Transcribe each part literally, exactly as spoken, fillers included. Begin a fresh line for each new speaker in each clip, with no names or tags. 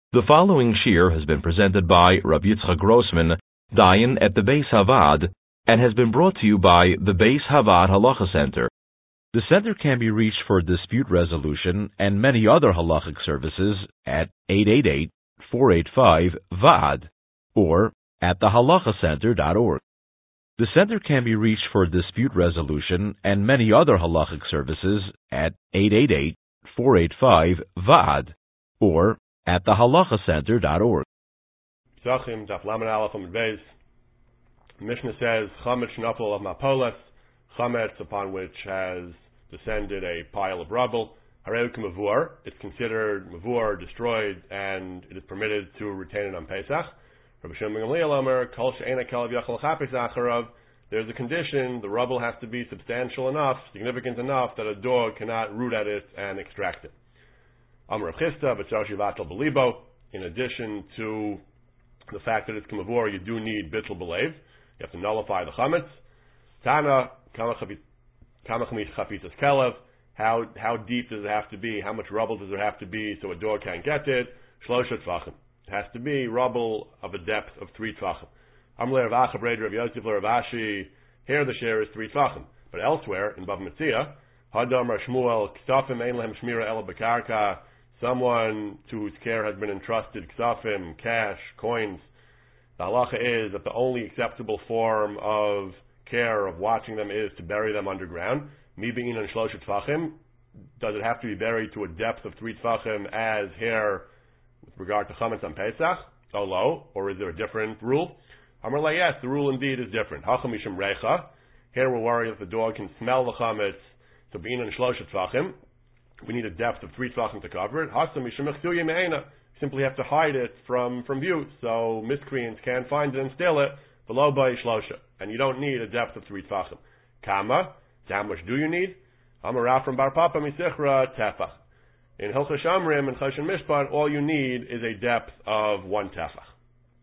The following shir has been presented by Rabbi Yitzchak Grossman, Dayan at the Beis Havad, and has been brought to you by the Beis Havad Halacha Center. The center can be reached for dispute resolution and many other halachic services at eight eight eight, four eight five, V A D or at the halacha center dot org. The center can be reached for dispute resolution and many other halachic services at eight eight eight, four eight five, V A D or at the halacha center dot org.
Psachim, Daf Lamed Aleph Amud Beis. Mishnah says, Chametz Shnafel of Mapolas, Chametz upon which has descended a pile of rubble. Hareu Mavur, it's considered Mavur, destroyed, and it is permitted to retain it on Pesach. Rabbi Shimon ben Gamliel Omer, Kol she'ena kalav yachal chapis acharav. There's a condition, the rubble has to be substantial enough, significant enough, that a dog cannot root at it and extract it. Amar Chista, V'tzoshi Vatal Belibo. In addition to the fact that it's Kamavor, you do need Bittul Belev. You have to nullify the Chametz. Tana, Kamachmis Chapitzas Kelev. How how deep does it have to be? How much rubble does it have to be so a dog can't get it? Shlosha Tvachim. It has to be rubble of a depth of three Tvachim. Amar Rav Acha Breder Rav Yosef Rav Ashi. Here the share is three Tvachim. But elsewhere, in Bav Metzia, Hadam Shmuel, Ksafim Ein Lehem Shmira El Bekarka. Someone to whose care has been entrusted ksafim, cash, coins. The halacha is that the only acceptable form of care, of watching them, is to bury them underground. Mi be'in and shloshet tfachim. Does it have to be buried to a depth of three tfachim as here with regard to chametz on Pesach? Oh, lo. Or is there a different rule? Amar la, yes, the rule indeed is different. Hacham mishum recha. Here we're worried that the dog can smell the chametz. So be'in and shloshet tfachim. We need a depth of three tefachim to cover it. Hasam mishum me'ena. Simply have to hide it from, from view, so miscreants can't find it and steal it. Below by shlosha, and you don't need a depth of three tefachim. Kama, how much do you need? Amar from Bar Papa Misichra tefach. In Hilchos Shamrim and Choshen Mishpat, all you need is a depth of one tefach.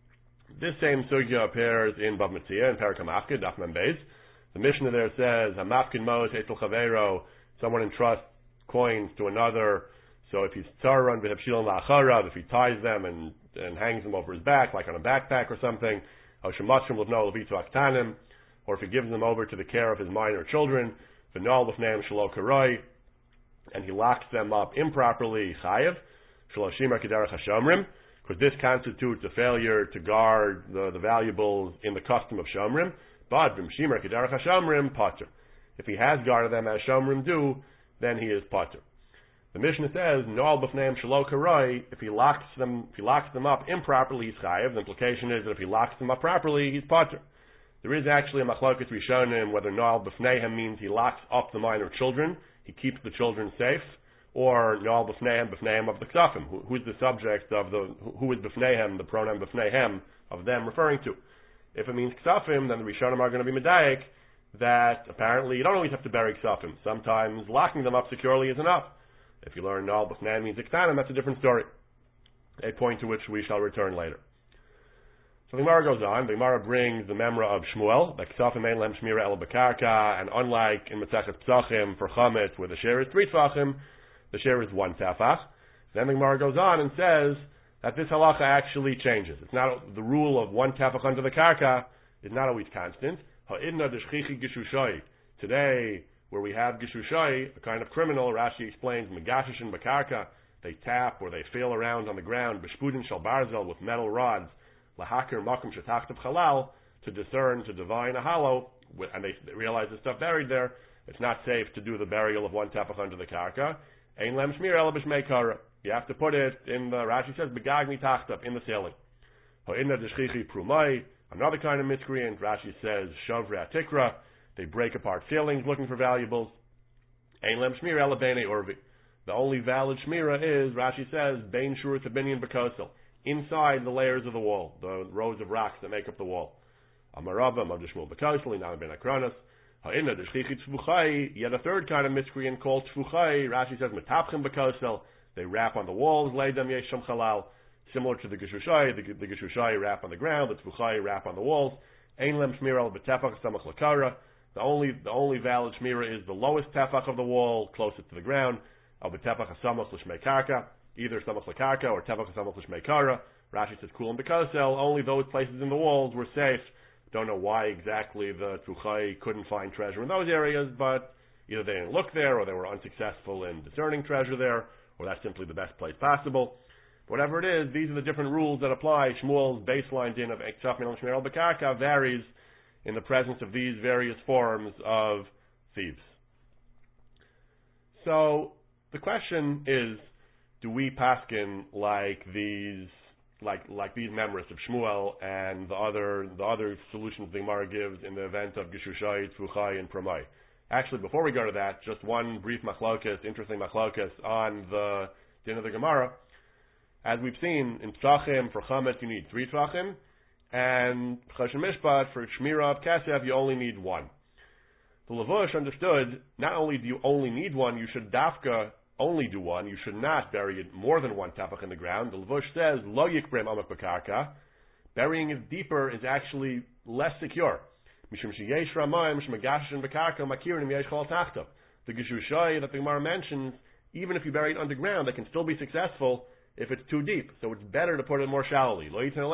This same sugya appears in Bav Metzia in Perek HaMafkid, Daf Mem Beis. The Mishnah there says, "Hamafkid Mos Eitel Chavero." Someone entrusts coins to another, so if he's tzaran v'hepshilon la'acharav, if he ties them and, and hangs them over his back, like on a backpack or something, or shemashrim l'vno l'vitu aktanim, or if he gives them over to the care of his minor children, v'nol l'fneim shelo karoi, and he locks them up improperly, chayev, shelo shimar k'derech hashomrim, because this constitutes a failure to guard the, the valuables in the custom of shomrim, but v'mshimar k'derech hashomrim, pater. If he has guarded them as shomrim do, then he is pater. The Mishnah says, "Noal b'fneim shelo karoi." If he locks them, if he locks them up improperly, he's chayev. The implication is that if he locks them up properly, he's pater. There is actually a machlokas rishonim whether noal b'fneihem means he locks up the minor children, he keeps the children safe, or noal b'fneihem b'fneihem of the ksafim. Who, who is the subject of the? Who is b'fneihem? The pronoun b'fneihem of them referring to? If it means ksafim, then the rishonim are going to be medayek that apparently you don't always have to bury ksafim. Sometimes locking them up securely is enough. If you learn Nal B'fnei means Iktanim, that's a different story. A point to which we shall return later. So the Gemara goes on. The Gemara brings the memra of Shmuel, that ksafim ein lehem shmira el bekarka, and unlike in Masechet Psachim for Chametz, where the share is three tefachim, the share is one tefach. Then the Gemara goes on and says that this halacha actually changes. It's not the rule of one tefach under the karka is not always constant. Today, where we have Gishushay, a kind of criminal, Rashi explains, Megashish and Bakarka, they tap or they feel around on the ground, Beshpudin Shal Barzel, with metal rods, Lahakir Makum Shetachtav Halal, to discern, to divine a hollow, and they realize there's stuff buried there. It's not safe to do the burial of one tefach under the karka. Ein lem shmir ela b'shmei. You have to put it in the, Rashi says, Begagni Tachtav, in the ceiling. Ha'inna Deshchichi Prumai, another kind of miscreant, Rashi says, Shavre Atikra, they break apart ceilings looking for valuables. Ein lem shmira ela beinei urvi. The only valid shmira is, Rashi says, bein shur tabinyan bekosel, inside the layers of the wall, the rows of rocks that make up the wall. Amarava, Mavdishmul bekosel, inam ben akronos. Ha'inna deshchichi tzvuchai, yet a third kind of miscreant called tzvuchai, Rashi says, metapchim bekosel, they rap on the walls, lay them yesham chalal, similar to the Gishushay, the, the Gishushay rap on the ground, the tzvuchai rap on the walls. Ein lem shmira ela betefach samach lakara. The only the only valid shmira is the lowest tefach of the wall, closest to the ground. Al b'tefach hasamach l'shmei karka. either Samach L'Karka or Tefach Samach L'Shmei. Rashi says Kulam B'Kosel, only those places in the walls were safe. Don't know why exactly the Tuchai couldn't find treasure in those areas, but either they didn't look there, or they were unsuccessful in discerning treasure there, or that's simply the best place possible. Whatever it is, these are the different rules that apply. Shmuel's baseline din of Ektsaf Min Shmeir B'Karka varies in the presence of these various forms of thieves. So the question is, do we paskin like these, like like these members of Shmuel and the other the other solutions the Gemara gives in the event of Geshushai, Tfuchai, and Pramai? Actually, before we go to that, just one brief machlokas, interesting machlokas on the din of the Gemara. As we've seen, in Tvachim, for Chametz, you need three Tvachim, and Choshen Mishpat, for Shmira of Kesef, you only need one. The Lavush understood, not only do you only need one, you should dafka only do one. You should not bury it more than one tefach in the ground. The Lavush says, Lo yikbrem amak b'karka. Burying it deeper is actually less secure. Mishum sheyesh ramayim shmegashin b'karka makirin yesh chol tachtav. The Geshushai that the Gemara mentions, even if you bury it underground, they can still be successful if it's too deep. So it's better to put it more shallowly.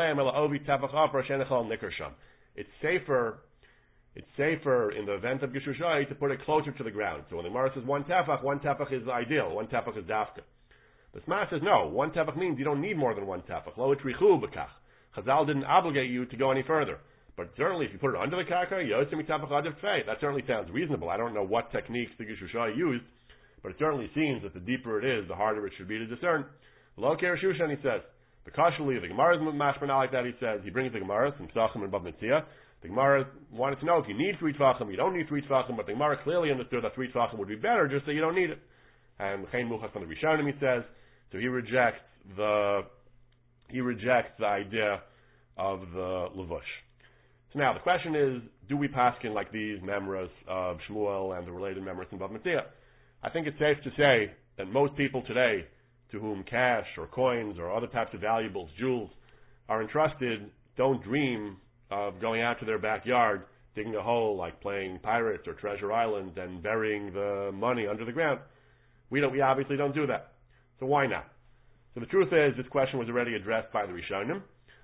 It's safer it's safer in the event of Geshushai to put it closer to the ground. So when the Gemara says one tefach, one tefach is ideal, one tefach is dafka. The Sma says no, one tefach means you don't need more than one tefach. Lo etrichu b'kach. Chazal didn't obligate you to go any further. But certainly if you put it under the karka, yotzim tefach adav tfei. That certainly sounds reasonable. I don't know what techniques the Geshushai used, but it certainly seems that the deeper it is, the harder it should be to discern. Lo kereshushan, he says. The Kashali, the Gemara is mashman like that, he says. He brings the Gemara from Psachim and Bab Metzia. The Gemara wanted to know if you need three Tvachim, you don't need three Tvachim, but the Gemara clearly understood that three Tvachim would be better, just so you don't need it. And Chaim Muchas from the Rishonim, he says. So he rejects the, he rejects the idea of the Levush. So now the question is, do we paskin like these memras of Shmuel and the related memras in Bab Metzia? I think it's safe to say that most people today, to whom cash or coins or other types of valuables, jewels, are entrusted, don't dream of going out to their backyard, digging a hole like playing Pirates or Treasure Island and burying the money under the ground. We don't. We obviously don't do that. So why not? So the truth is, this question was already addressed by the Rishonim.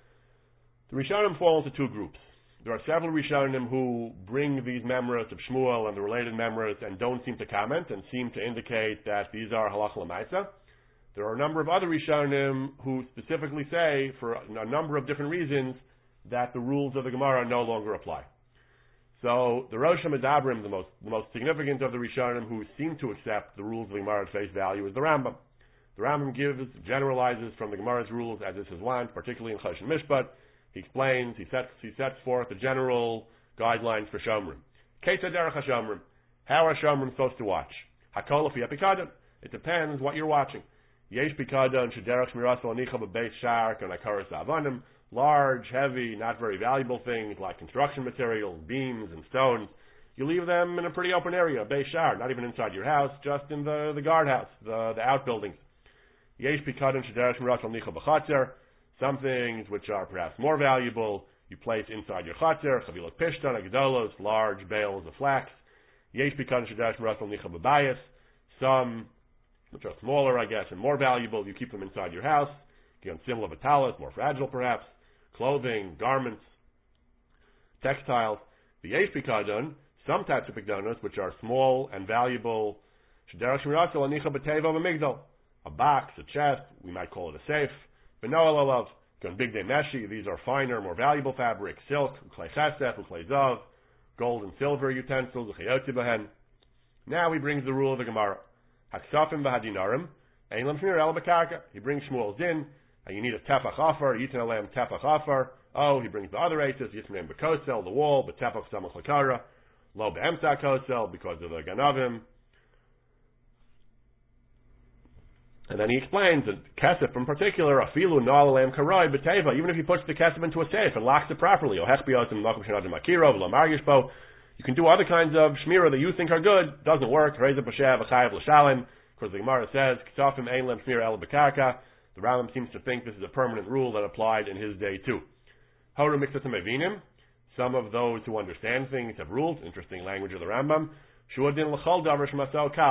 The Rishonim fall into two groups. There are several Rishonim who bring these memras of Shmuel and the related memras and don't seem to comment and seem to indicate that these are halacha l'maisa. There are a number of other Rishonim who specifically say, for a number of different reasons, that the rules of the Gemara no longer apply. So the Rosh HaMedabrim, the most, the most significant of the Rishonim who seem to accept the rules of the Gemara at face value, is the Rambam. The Rambam gives, generalizes from the Gemara's rules as is his want, particularly in Choshen Mishpat. He explains, he sets, he sets forth the general guidelines for Shomrim. Ketzad derech HaShomrim. How are Shomrim supposed to watch? Hakol afi epikadon. It depends what you're watching. Yesh pikadon shederech shmiras anicha b'beis shar kanakaras avanim. Large, heavy, not very valuable things like construction materials, beams, and stones. You leave them in a pretty open area, beis shar, not even inside your house, just in the, the guardhouse, the, the outbuildings. Yesh pikadon shederech shmiras anicha b'chatzer. Some things which are perhaps more valuable, you place inside your chatzer, chavilot pishtan, agdolos, large bales of flax. Yesh pikadon shederech shmiras anicha b'bayis. Some which are smaller, I guess, and more valuable, you keep them inside your house. You can symbol of a talis, more fragile perhaps. Clothing, garments, textiles. The yesh pikadon, some types of pikdonos, which are small and valuable. Shederech shmiras anicha b'teva b'migdal. A box, a chest, we might call it a safe. B'noel olav, big day meshi, these are finer, more valuable fabrics, silk, uklei chesef, uklei zav, gold and silver utensils, uchayotzi behen. Now he brings the rule of the Gemara. Haksafim b'hadinarim, ein lam shmir el b'karka. He brings Shmuel's din, and you need a tefach offer, yitin alem tefach offer. Oh, he brings the other eitzes, yismim b'kosel, the wall, but tefach samach l'kara, lo be'emsa kosel, because of the ganavim. And then he explains that kesef in particular, afilu no'al alem karai b'teva, even if he puts the kesef into a safe and locks it properly, ohech biyotim makom shenadim akiro, v'lo margishpo, you can do other kinds of shmira that you think are good, doesn't work, reza b'shev, v'chayev l'shalim, because the Gemara says, kesafim ein lem shmira el b'karka. The Rambam seems to think this is a permanent rule that applied in his day too. Horu miktasim evinim, some of those who understand things have rules, interesting language of the Rambam, shuadin l'chol davar sh'masao kal.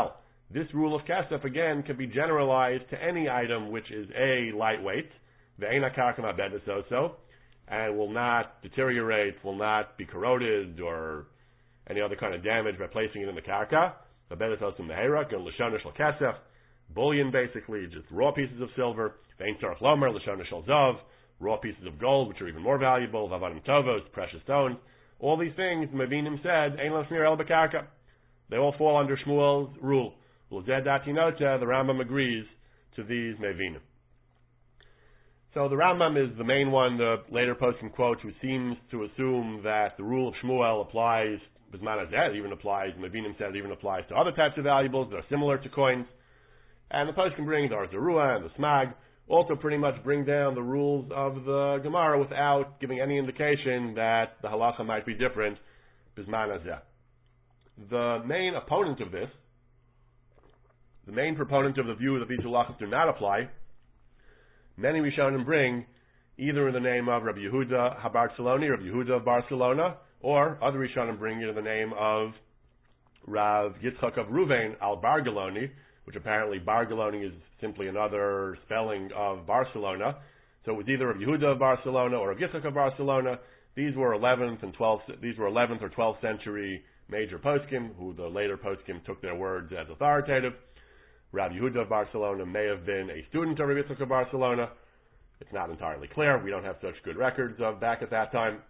This rule of Kesef, again, can be generalized to any item which is A, lightweight, ve'ena karka ma'bedes also, and will not deteriorate, will not be corroded or any other kind of damage by placing it in the karka. Ma'bedes also meherak, and l'shonish l'kesef, bullion basically, just raw pieces of silver, ve'en tzarech lomer, l'shonish l'zav, raw pieces of gold, which are even more valuable, v'avadim tovos, precious stones. All these things, Mavinim said, ein lo shmir el b'karka. They all fall under Shmuel's rule. L'zeh dati nota, the Rambam agrees to these Mavinim. So the Rambam is the main one, the later posting quote, who seems to assume that the rule of Shmuel applies, Bisman Hazeh, even applies, Mavinim said it even applies to other types of valuables that are similar to coins. And the posting brings the Arzarua and the Smag, also pretty much bring down the rules of the Gemara without giving any indication that the halacha might be different, Bisman Hazeh. The main opponent of this, the main proponent of the view that these halachas do not apply, many Rishonim bring either in the name of Rabbi Yehuda HaBarceloni, Rabbi Yehuda of Barcelona, or other Rishonim bring it in the name of Rav Yitzchak of Ruvain al-Bargaloni, which apparently Bargaloni is simply another spelling of Barcelona. So it was either Rabbi Yehuda of Barcelona or Rav Yitzchak of Barcelona. These were eleventh and twelfth, these were eleventh or twelfth century major poskim, who the later poskim took their words as authoritative. Rabbi Yehuda of Barcelona may have been a student of Rabbi Yitzchak of Barcelona. It's not entirely clear. We don't have such good records of back at that time.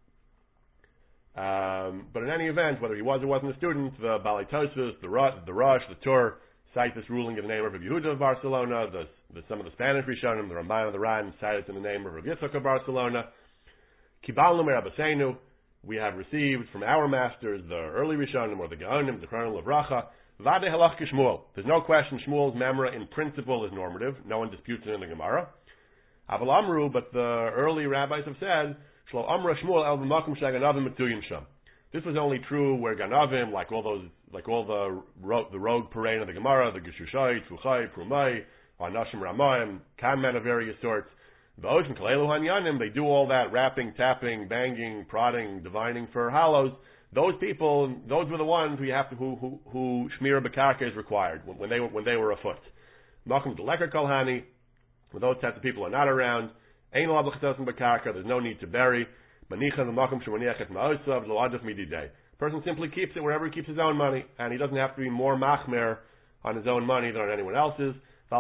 Um, but in any event, whether he was or wasn't a student, the Balei Tosfos, the Rush, the Rush, the Tur cite this ruling in the name of Rabbi Yehuda of Barcelona. The, the, some of the Spanish Rishonim, the Ramban of the Ran, cite it in the name of Rabbi Yitzchak of Barcelona. Kibalnu Merabasenu, we have received from our masters, the early Rishonim, or the Gaonim, the Chronon Levracha, Vade halach Shmuel. There's no question Shmuel's memra in principle is normative. No one disputes it in the Gemara. Aval Amru, but the early rabbis have said, Shlo Amra Shmuel el b'makom she'ganavim mituyim sham. This was only true where Ganavim, like all those, like all the ro- the rogue parade of the Gemara, the Geshushai, Tfuchai, Prumai, Anashim Ramayim, Kanmen of various sorts, the Oshim Kalelu Hanyanim, they do all that rapping, tapping, banging, prodding, divining for hollows. Those people, those were the ones who you have to, who who, who Shmira B'Karka is required when, when they were when they were afoot. Malcolm Deleker Kolhani, when those types of people are not around, Ein Lo Ablachatos B'Karka, there's no need to bury. Manicha the Malcolm Shemaniachet Ma'osav Lo Adif Mididei. Person simply keeps it wherever he keeps his own money, and he doesn't have to be more machmer on his own money than on anyone else's. He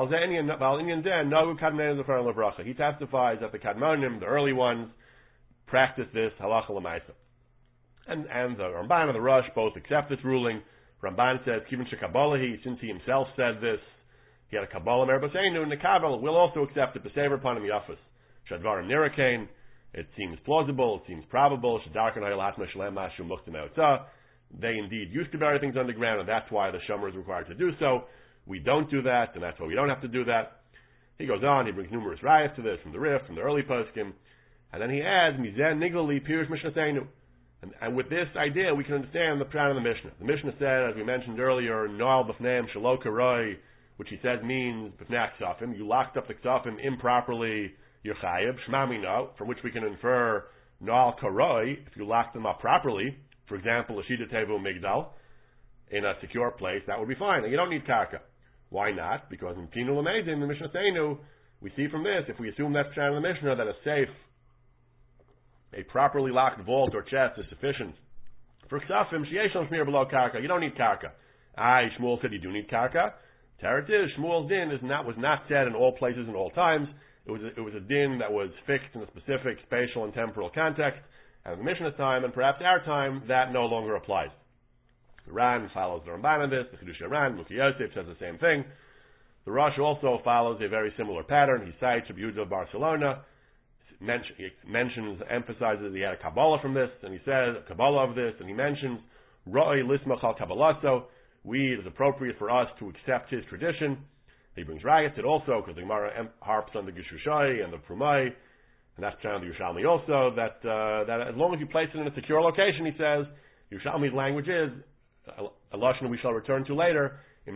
testifies that the Kadmonim, the early ones, practiced this halacha l'maisa. And, and the Ramban and the Rush both accept this ruling. Ramban says, Kivin shekabalahi, since he himself said this, he had a Kabbalah merbaseinu, and the Kabbalah will also accept it, b'sever panim yafas. Shadvarim nirakain, it seems plausible, it seems probable, shadarkan hayalat meshalem mashu muchtim eotzah. They indeed used to bury things underground, and that's why the shomer is required to do so. We don't do that, and that's why we don't have to do that. He goes on, he brings numerous rayas to this from the Rif, from the early poskim, and then he adds, Mizen niglali pirush mishnasenu. And, and with this idea, we can understand the Pran of the Mishnah. The Mishnah said, as we mentioned earlier, Noal b'fneim shelo karoi, which he says means b'fnei ksafim. You locked up the ksafim improperly, you're chayiv. Shmamino, from which we can infer Noal karoi, if you lock them up properly, for example, a shida tevu migdal, in a secure place, that would be fine. And you don't need karka. Why not? Because in Pinu Lamezim, the Mishnah Seinu, we see from this, if we assume that's Pran of the Mishnah, that a safe, a properly locked vault or chest is sufficient. For Ksafim, Sheyesh Shmir below Karka, you don't need Karka. Aye, Shmuel said you do need Karka. Teretz is, Shmuel's din is not, was not said in all places and all times. It was, a, it was a din that was fixed in a specific spatial and temporal context. And in the Mishnah's time, and perhaps our time, that no longer applies. The Ran follows the Ramban on this, the Chedush Ran, Muki Yosef says the same thing. The Rosh also follows a very similar pattern. He cites Rabbi Yehuda of Barcelona, mention, he mentions, emphasizes that he had a Kabbalah from this, and he says a Kabbalah of this, and he mentions Ra'oi Lismach al Kabbalaso. We, it is appropriate for us to accept his tradition. He brings rayas it also, because the Gemara harps on the Geshushai and the Prumai, and that's found in the Yerushalmi also, that, uh, that as long as you place it in a secure location, he says, Yerushalmi's language is, a lashon we shall return to later. If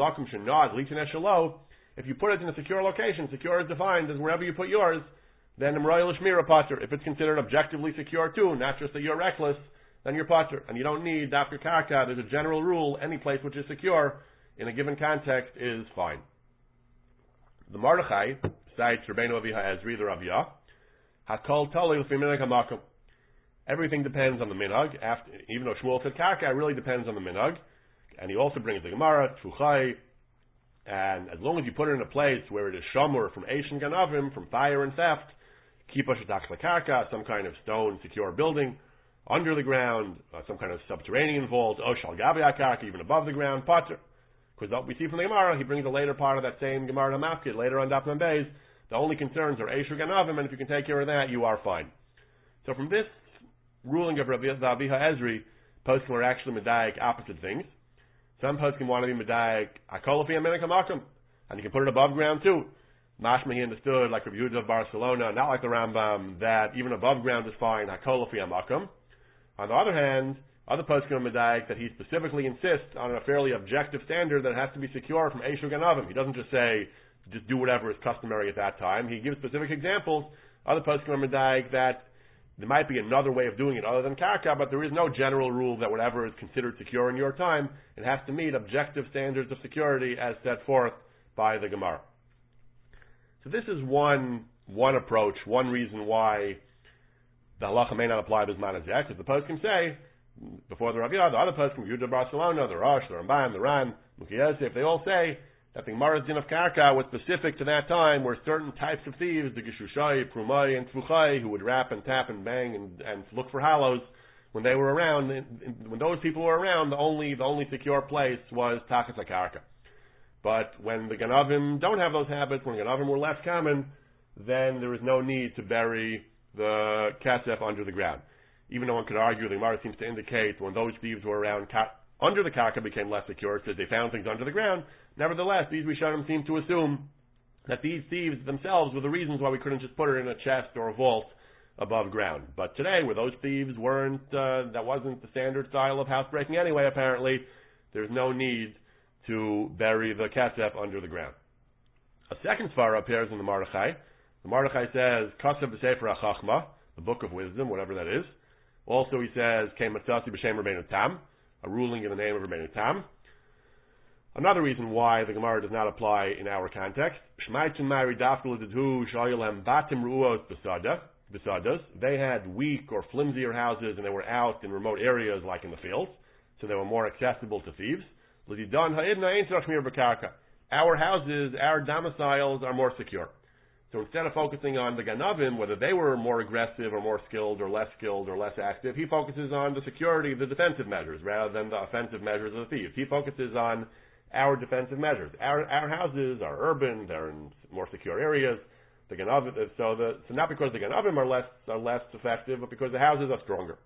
you put it in a secure location, secure is defined as wherever you put yours, then Imroyal Shmira Pater. If it's considered objectively secure too, not just that you're reckless, then you're Pater. And you don't need Dafka Karka. There's a general rule, any place which is secure in a given context is fine. The Mordechai cites Rabbeinu Aviha Ezri, the Raviyah, Hakol Tali L'fi Minhag HaMakom. Everything depends on the minhag. After, even though Shmuel said karka, it really depends on the minhag. And he also brings the Gemara, Tfuchai, and as long as you put it in a place where it is shamur from Eish and Ganavim, from fire and theft, Kipa Shetach Karka, some kind of stone secure building, under the ground, uh, some kind of subterranean vault, Oshal Gabi Karka, even above the ground, Pater. Because we see from the Gemara, he brings a later part of that same Gemara Namafkid, later on Daf Membeis, the only concerns are Eish or Ganavim, and if you can take care of that, you are fine. So from this ruling of Rabbi Aviha Ezri, poskim are actually medayik opposite things. Some poskim want to be medayik Hakol L'fi Minhag HaMakom, and you can put it above ground too. Mashma he understood, like Rabbi Yehuda of Barcelona, not like the Rambam, that even above ground is fine, Hakol L'fi HaMakom. On the other hand, other poskim are medayik that he specifically insists on a fairly objective standard that it has to be secure from Eish or Ganavim. He doesn't just say, just do whatever is customary at that time. He gives specific examples. Other poskim are medayik that there might be another way of doing it other than karka, but there is no general rule that whatever is considered secure in your time, it has to meet objective standards of security as set forth by the Gemara. So this is one one approach, one reason why the halacha may not apply bisman hazeh, because the poskim say, before the Raviyah, the other poskim, Yehuda Barcelona, the Rosh, the Ramban, the Ran, Mukhi Yosef, they all say that the Gemara's din of karka was specific to that time, where certain types of thieves, the Geshushai, Prumai, and Tfuchai, who would rap and tap and bang and, and look for hollows, when they were around, when those people were around, the only the only secure place was Tachas HaKarka. But when the Ganavim don't have those habits, when Ganavim were less common, then there is no need to bury the Kasef under the ground. Even though one could argue, the Gemara seems to indicate when those thieves were around, under the Karka became less secure because they found things under the ground. Nevertheless, these Rishonim seem to assume that these thieves themselves were the reasons why we couldn't just put it in a chest or a vault above ground. But today, where those thieves weren't, uh, that wasn't the standard style of housebreaking anyway, apparently, there's no need to bury the Kasef under the ground. A second svara appears in the Mordechai. The Mordechai says, Kasev b'Sefer HaChachma, the book of wisdom, whatever that is. Also he says, Kei Matzasi b'Shem Rabbeinu Tam, a ruling in the name of Rabbeinu Tam. Another reason why the Gemara does not apply in our context, they had weak or flimsier houses and they were out in remote areas like in the fields, so they were more accessible to thieves. Our houses, our domiciles are more secure. So instead of focusing on the Ganavim, whether they were more aggressive or more skilled or less skilled or less active, he focuses on the security, the defensive measures, rather than the offensive measures of the thieves. He focuses on our defensive measures. Our our houses are urban; they're in more secure areas. The Ganavim, so the so not because the Ganavim are less are less effective, but because the houses are stronger.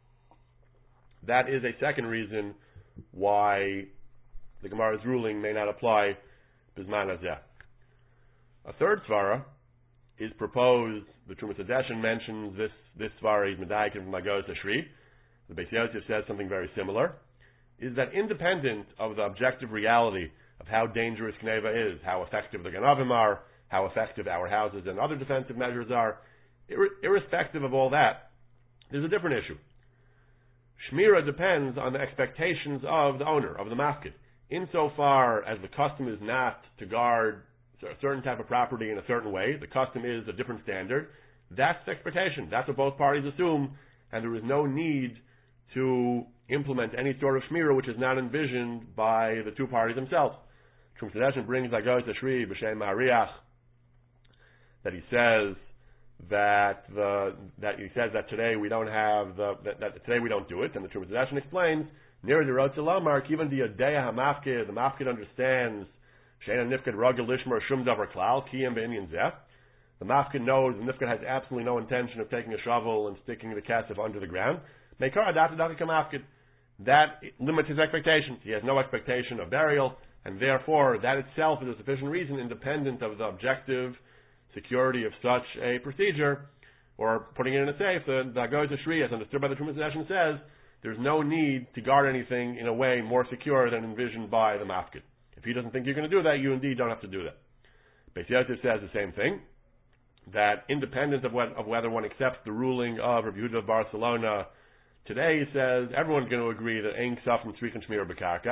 That is a second reason why the Gemara's ruling may not apply bisman hazeh. A third svara is proposed. The Trumas Hadeshin mentions this this svara is medayik from Magos Ashri. The Beis Yosef says something very similar. Is that independent of the objective reality of how dangerous Kneva is, how effective the Ganavim are, how effective our houses and other defensive measures are, ir- irrespective of all that, there's a different issue. Shmira depends on the expectations of the owner, of the mafkid. Insofar as the custom is not to guard a certain type of property in a certain way, the custom is a different standard, that's the expectation. That's what both parties assume, and there is no need to implement any sort of shmira which is not envisioned by the two parties themselves. Trumas Hadeshin brings Agos Ashri b'Shem Ma'ariach that he says that the that he says that today we don't have the that, that today we don't do it, and the Trumas Hadeshin explains near the Rotz Lamar, even the Yodea HaMafkid, the Mafkid understands Sheina Nifkid Ragel Lishmer Shum Davar Klal Kiyam Be'inyan Zeh. The Mafkid knows the Nifkid has absolutely no intention of taking a shovel and sticking the Kasef under the ground. Meikar Adat Adat Kamafkid. That limits his expectations. He has no expectation of burial, and therefore that itself is a sufficient reason, independent of the objective security of such a procedure, or putting it in a safe. The Agos Ashri, as understood by the Trumas Hadeshin, says there's no need to guard anything in a way more secure than envisioned by the mafkid. If he doesn't think you're going to do that, you indeed don't have to do that. Beis Yosef says the same thing, that independent of, what, of whether one accepts the ruling of Rabbi Yehuda of Barcelona, today he says everyone's going to agree that Ein Ksaf and Tzrichen Shmira B'Karka.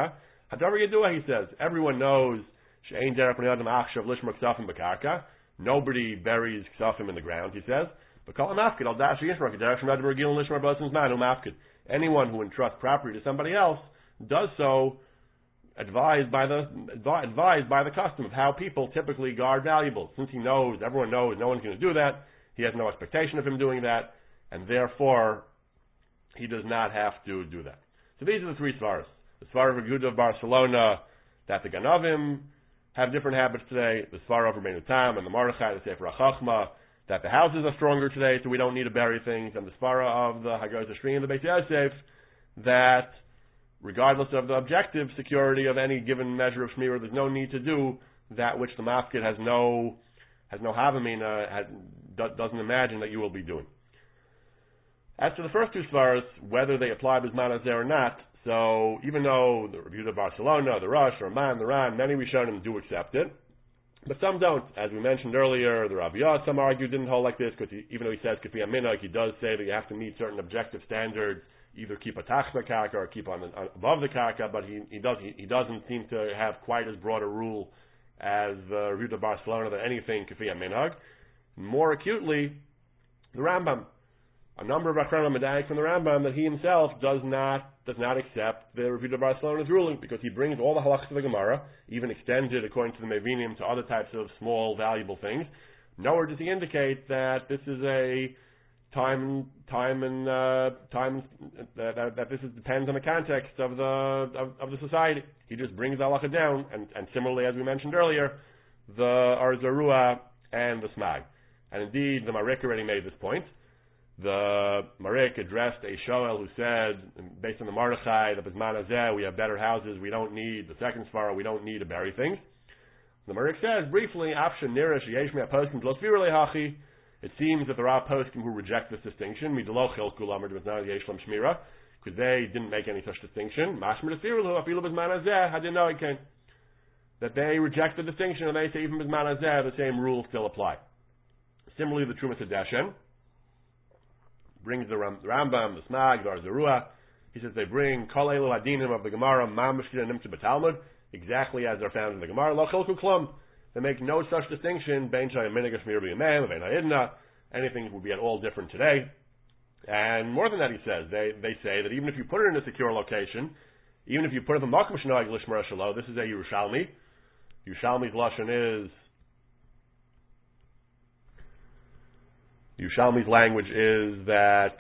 Hadavar Yedua, he says, everyone knows she'ein derech bnei adam achshav lishmar ksafim b'karka. Nobody buries ksafim in the ground, he says. But call him mafkid al dash yishmar k'derech shemad b'regil lishmar b'asim's man who mafkid. Anyone who entrusts property to somebody else does so advised by the advised by the custom of how people typically guard valuables. Since he knows, everyone knows, no one's going to do that. He has no expectation of him doing that, and therefore he does not have to do that. So these are the three svaras. The svara of Yehuda of Barcelona, that the Ganavim have different habits today. The svara of Rabbeinu Tam and the Mordechai, the Sefer HaChachma, that the houses are stronger today, so we don't need to bury things. And the svara of the Haggadah Shri and the Beis Yosef, that regardless of the objective security of any given measure of shmira, there's no need to do that which the mafkid has no has no havamina, has, doesn't imagine that you will be doing. As to the first two svaras, whether they apply bisman hazeh or not, so even though the Rebbe of Barcelona, the Rosh, the Ramban, the Ran, many Rishonim do accept it, but some don't. As we mentioned earlier, the Rav Yah, some argue, didn't hold like this, because even though he says Kafi Aminag, he does say that you have to meet certain objective standards, either keep a tachna karka or keep on, on above the karka, but he, he, does, he, he doesn't seem to have quite as broad a rule as the uh, Rebbe of Barcelona that anything Kafi Aminag. More acutely, the Rambam. A number of Achronim Medayik from the Rambam that he himself does not does not accept the Rebbe of Barcelona's ruling, because he brings all the halachas of the Gemara, even extended according to the Mevinim to other types of small valuable things. Nowhere does he indicate that this is a time time and uh, time uh, that, that this is, depends on the context of the of, of the society. He just brings the halacha down, and, and similarly, as we mentioned earlier, the Arzarua and the Smag. And indeed, the Marik already made this point. The Marik addressed a Shoel who said, based on the Mordechai, that Bisman Hazeh, we have better houses, we don't need, the second Svara, we don't need to bury things. The Marik says, briefly, Afshan Nirish, Yeshmi Aposkim, Losvirale Hachi, it seems that there are poskim who reject this distinction, Midelo Chilku Lamer, Bisman Yeshlam Shmira, because they didn't make any such distinction. Mashmir Desiralu, Afilu Bisman Hazeh, I didn't know it came. That they reject the distinction, and they say even Bisman Hazeh, the same rules still apply. Similarly, the Trumas Hadeshen brings the Ram, Rambam, the Smag, the Arzarua. He says they bring Kol Elu Hadinim of the Gemara, Mam Meshkina Nimtze B'Talmud, exactly as they're found in the Gemara. Lo Chilku Klum. They make no such distinction. Bein Shai Minig Shmir B'Yamei, Bein Ha'idna. Anything would be at all different today. And more than that, he says, they they say that even if you put it in a secure location, even if you put it in the Makom Shnoag Lishmar Shalo, this is a Yerushalmi. Yerushalmi's lashon is. Yerushalmi's language is that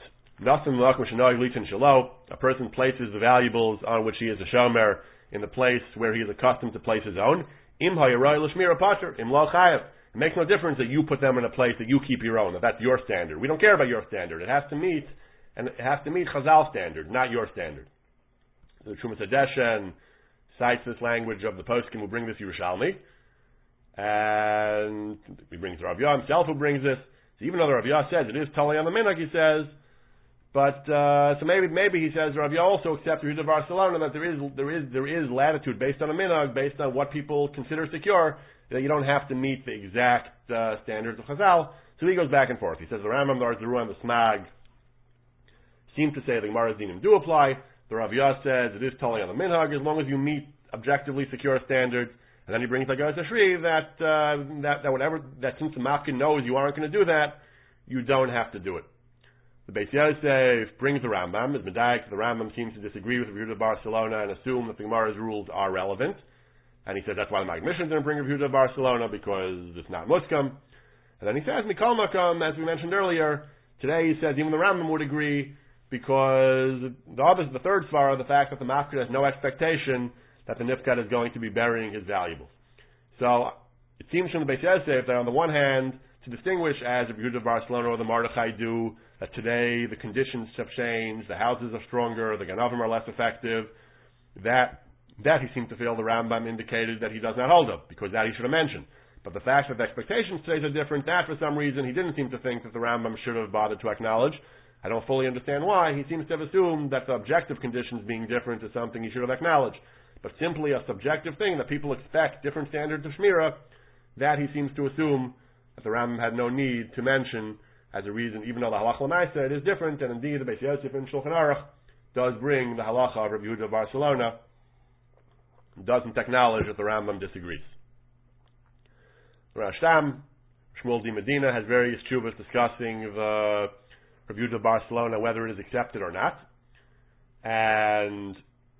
a person places the valuables on which he is a shomer in the place where he is accustomed to place his own. It makes no difference that you put them in a place that you keep your own, that that's your standard. We don't care about your standard. It has to meet, and it has to meet Chazal's standard, not your standard. The Trumas Hadeshen cites this language of the poskim who bring this Yerushalmi, and he brings Rav Yah himself who brings this. So even though the Rav Yah says it is totally on the minhag, he says, but uh, so maybe maybe he says Rav Yah also accepts the Yehuda of Barcelona that there is there is there is latitude based on a minhag, based on what people consider secure, that you don't have to meet the exact uh, standards of Chazal. So he goes back and forth. He says the Rambam, the Arzarua, and the Smag seem to say the Gemara's dinim do apply. The Rav Yah says it is totally on the minhag as long as you meet objectively secure standards. And then he brings like a Shri that, uh, that, that whatever, that since the Mafkin knows you aren't going to do that, you don't have to do it. The Beis Yosef brings the Rambam, as Medayik, the Rambam seems to disagree with the Yehuda of Barcelona and assume that the Gemara's rules are relevant. And he says that's why the Mag Mishnah didn't bring the Yehuda of Barcelona, because it's not Muskam. And then he says, Mikol Makam, as we mentioned earlier, today he says even the Rambam would agree, because the other, the third svara, the fact that the Mafkin has no expectation that the Nifkat is going to be burying his valuables. So it seems from the Beis Yosef that on the one hand, to distinguish as the Yehuda of Barcelona or the Mordechai do, that today the conditions have changed, the houses are stronger, the Ganavim are less effective, that that he seemed to feel the Rambam indicated that he does not hold of, because that he should have mentioned. But the fact that the expectations today are different, that for some reason he didn't seem to think that the Rambam should have bothered to acknowledge. I don't fully understand why. He seems to have assumed that the objective conditions being different is something he should have acknowledged. But simply a subjective thing that people expect different standards of Shmira, that he seems to assume that the Rambam had no need to mention as a reason, even though the Halach L'Maisa it is different, and indeed the Beis Yosef in Shulchan Aruch does bring the Halacha of Rabbi Yehuda of Barcelona doesn't acknowledge that the Rambam disagrees. Rashtam, Shmuel Di Medina, has various tshuvas discussing the review of Barcelona, whether it is accepted or not. And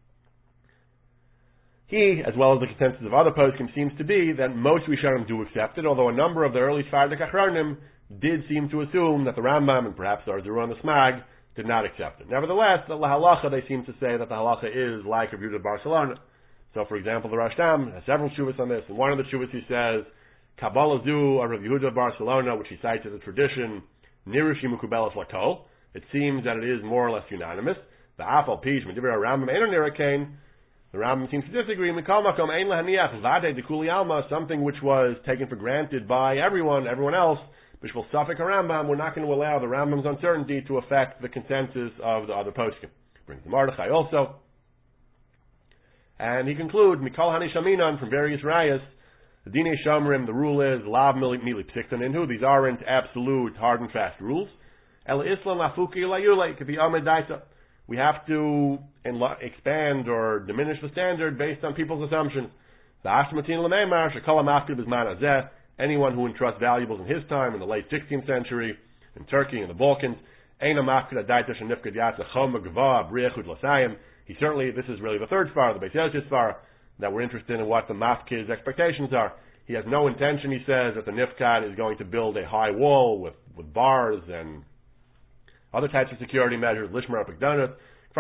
he, as well as the consensus of other poskim, seems to be that most Rishonim do accept it, although a number of the early Sephardic Achronim did seem to assume that the Rambam and perhaps the Arzura and the Smag did not accept it. Nevertheless, the halacha, they seem to say that the halacha is like review of Barcelona. So, for example, the Rashtam has several tshuvas on this, and one of the tshuvas he says, Kabbalah Zu, or Rav Yehuda Barcelona, which he cites as a tradition, Nirushi Mukubelas Lakol. It seems that it is more or less unanimous. The Afal Pish, Medivra Rambam, Einon Nirakain. The Rambam seems to disagree. Mikal Makom, Ein Lahaniach, Vade Dekuli Alma, something which was taken for granted by everyone, everyone else, Bishvil Safek Rambam, we're not going to allow the Rambam's uncertainty to affect the consensus of the other poskim. Brings the Mordechai also. And he concludes, Mikal Hani Shaminan, from various rayas, the Dinei Shomrim, the rule is, Lav Mili Psiktan Inhu, these aren't absolute, hard and fast rules. El Islam Lafuki Layule, could be Ahmed Daita. We have to enla- expand or diminish the standard based on people's assumptions. The Ashmatin Lameimar, Shekala Mafkid Bisman Azeh, anyone who entrusts valuables in his time, in the late sixteenth century, in Turkey, in the Balkans, Eina Mafkid Adaita Shanifkid Yat Choma Gva, Briachud Lasayim. He certainly, this is really the third Sfar, the Beis Yosef Sfar, that we're interested in what the Mafkid's expectations are. He has no intention, he says, that the Nifkad is going to build a high wall with, with bars and other types of security measures, Lishmar Apikdonut.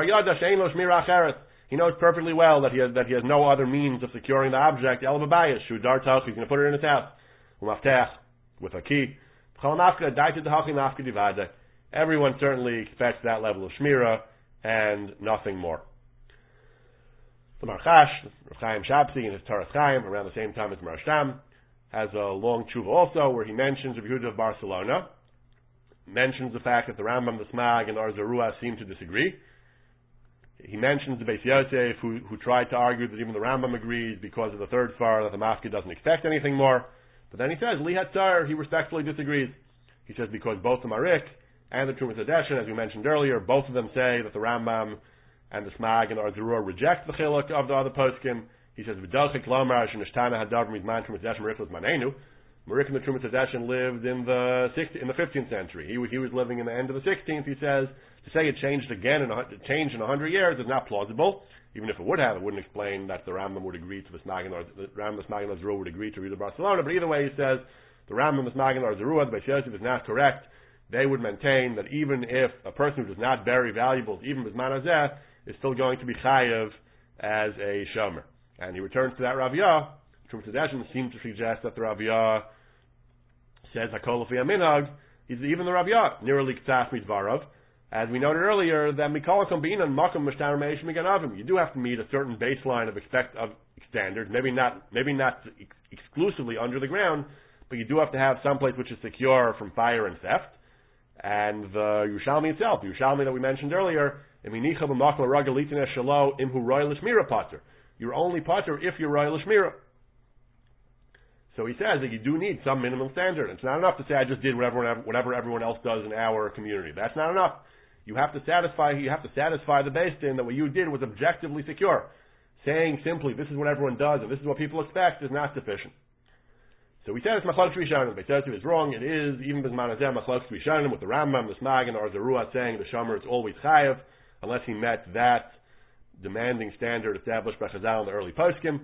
He knows perfectly well that he has that he has no other means of securing the object. El Babayas, Shu Dartach, he's going to put it in his house. With a key. Everyone certainly expects that level of Shmira and nothing more. The Marchash, Rav Chaim Shabsi, in his Torah Chaim, around the same time as Marashtam, has a long tshuva also where he mentions Rav Yehuda of Barcelona, mentions the fact that the Rambam, the Smag, and the Arzarua seem to disagree. He mentions the Beis Yosef, who, who tried to argue that even the Rambam agrees because of the third Sfar that the Mafkid doesn't expect anything more. But then he says, Li Hatzar, he respectfully disagrees. He says because both the Marik and the Trumas Hadeshin, as we mentioned earlier, both of them say that the Rambam and the Smag and the Arzarua reject the Chiluk of the other poskim. He says, V'dalchik Lomar, Shenashtana Hadav Mizman Trumas Hadeshin Riflas Manenu. Marik and the Trumas Hadeshin lived in the sixteenth, in the fifteenth century. He, he was living in the end of the sixteenth. He says to say it changed again in a, changed in a hundred years is not plausible. Even if it would have, it wouldn't explain that the Rambam would agree to the Smag or the Rambam, the Smag and the Zerua would agree to read the Barcelona. But either way, he says the Rambam, the Smag and the Zerua, the Beis Yosef is not correct. They would maintain that even if a person who does not bury valuables, even Bisman Hazeh, is still going to be chayav as a shomer. And he returns to that Raviyah. Trumas Hadeshin seems to suggest that the Raviyah says Hakol Lefi Aminhag, is even the Raviyah, nearly K'tzaf Midvarav. As we noted earlier, that Mikol Kombin and Makam Mishtar Meish Miganavim, you do have to meet a certain baseline of expect of standards, maybe not maybe not ex- exclusively under the ground, but you do have to have some place which is secure from fire and theft. And the Yerushalmi itself, the Yerushalmi that we mentioned earlier, you're only pater if you're royal Shmira. So he says that you do need some minimum standard. It's not enough to say I just did whatever whatever everyone else does in our community. That's not enough. You have to satisfy you have to satisfy the Beis Din that what you did was objectively secure. Saying simply this is what everyone does and this is what people expect is not sufficient. So he says Machlokes Rishonim. Beis Yosef is wrong. It is even Bisman Hazeh Machlokes Rishonim with the Rambam, the Smag, and the Arzarua saying the Shomer is always chayav unless he met that demanding standard established by Chazal in the early poskim.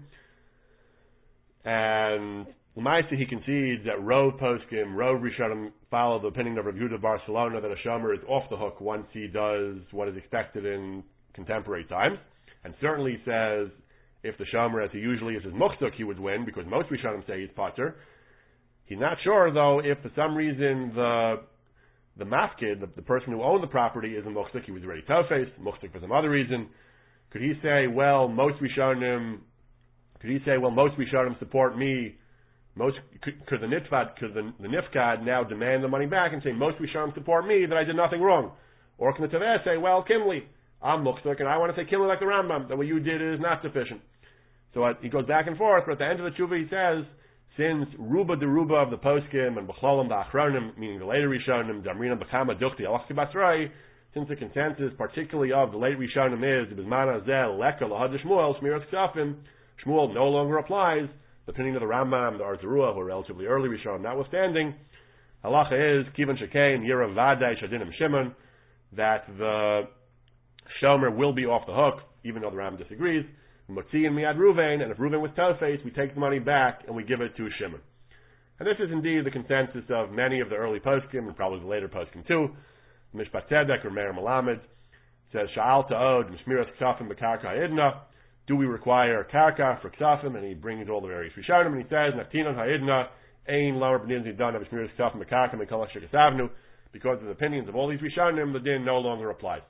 And L'maisa, he concedes that Rov poskim, Rov Rishonim follow the opinion of Rav Yehuda of Barcelona that a shomer is off the hook once he does what is expected in contemporary times. And certainly says if the shomer, as he usually is, is muchzuk, he would win because most Rishonim say he's pater. He's not sure though if for some reason the the mafkid, the, the person who owned the property, is a muchzuk. He was already tofes, muchzuk for some other reason. Could he say, well, most Rishonim? Could he say, well, most Rishonim support me? Most could, could the nitfad, could the, the nifkad now demand the money back and say, most Rishonim support me that I did nothing wrong? Or can the Taveh say, well, Kimli, I'm muchzuk and I want to say Kimli like the Rambam, that what you did is not sufficient. So uh, he goes back and forth, but at the end of the tshuva he says, since Ruba de Ruba of the poskim and B'chlolim the Achronim, meaning the later Rishonim, Damrina B'chama Dukti Alachti Basrai, since the consensus, particularly of the late Rishonim, is B'zman Hazeh Leka Lahad Shmuel Shmiras Ksafim Shmuel no longer applies. The opinion of the Rambam, the Arzarua, who are relatively early Rishonim, notwithstanding, halacha is kivan shekein yira vadai shadinim shimon, that the shomer will be off the hook, even though the Rambam disagrees. Motzi and miad Ruvain, and if Ruvain was Tofes, we take the money back and we give it to Shimon. And this is indeed the consensus of many of the early poskim, and probably the later poskim too. Mishpat Tzedek or Meir Malamed says, Sha'al ta'od, Mishmiras Ksafim B'karka ha'idna. Do we require karka for Ksafim? And he brings all the various Rishonim, and he says, Natinon ha'idna, ein lower b'din zidan of Mishmiras Ksafim B'karka Mekolach Shekasavnu. Because of the opinions of all these Rishonim, the din no longer applies.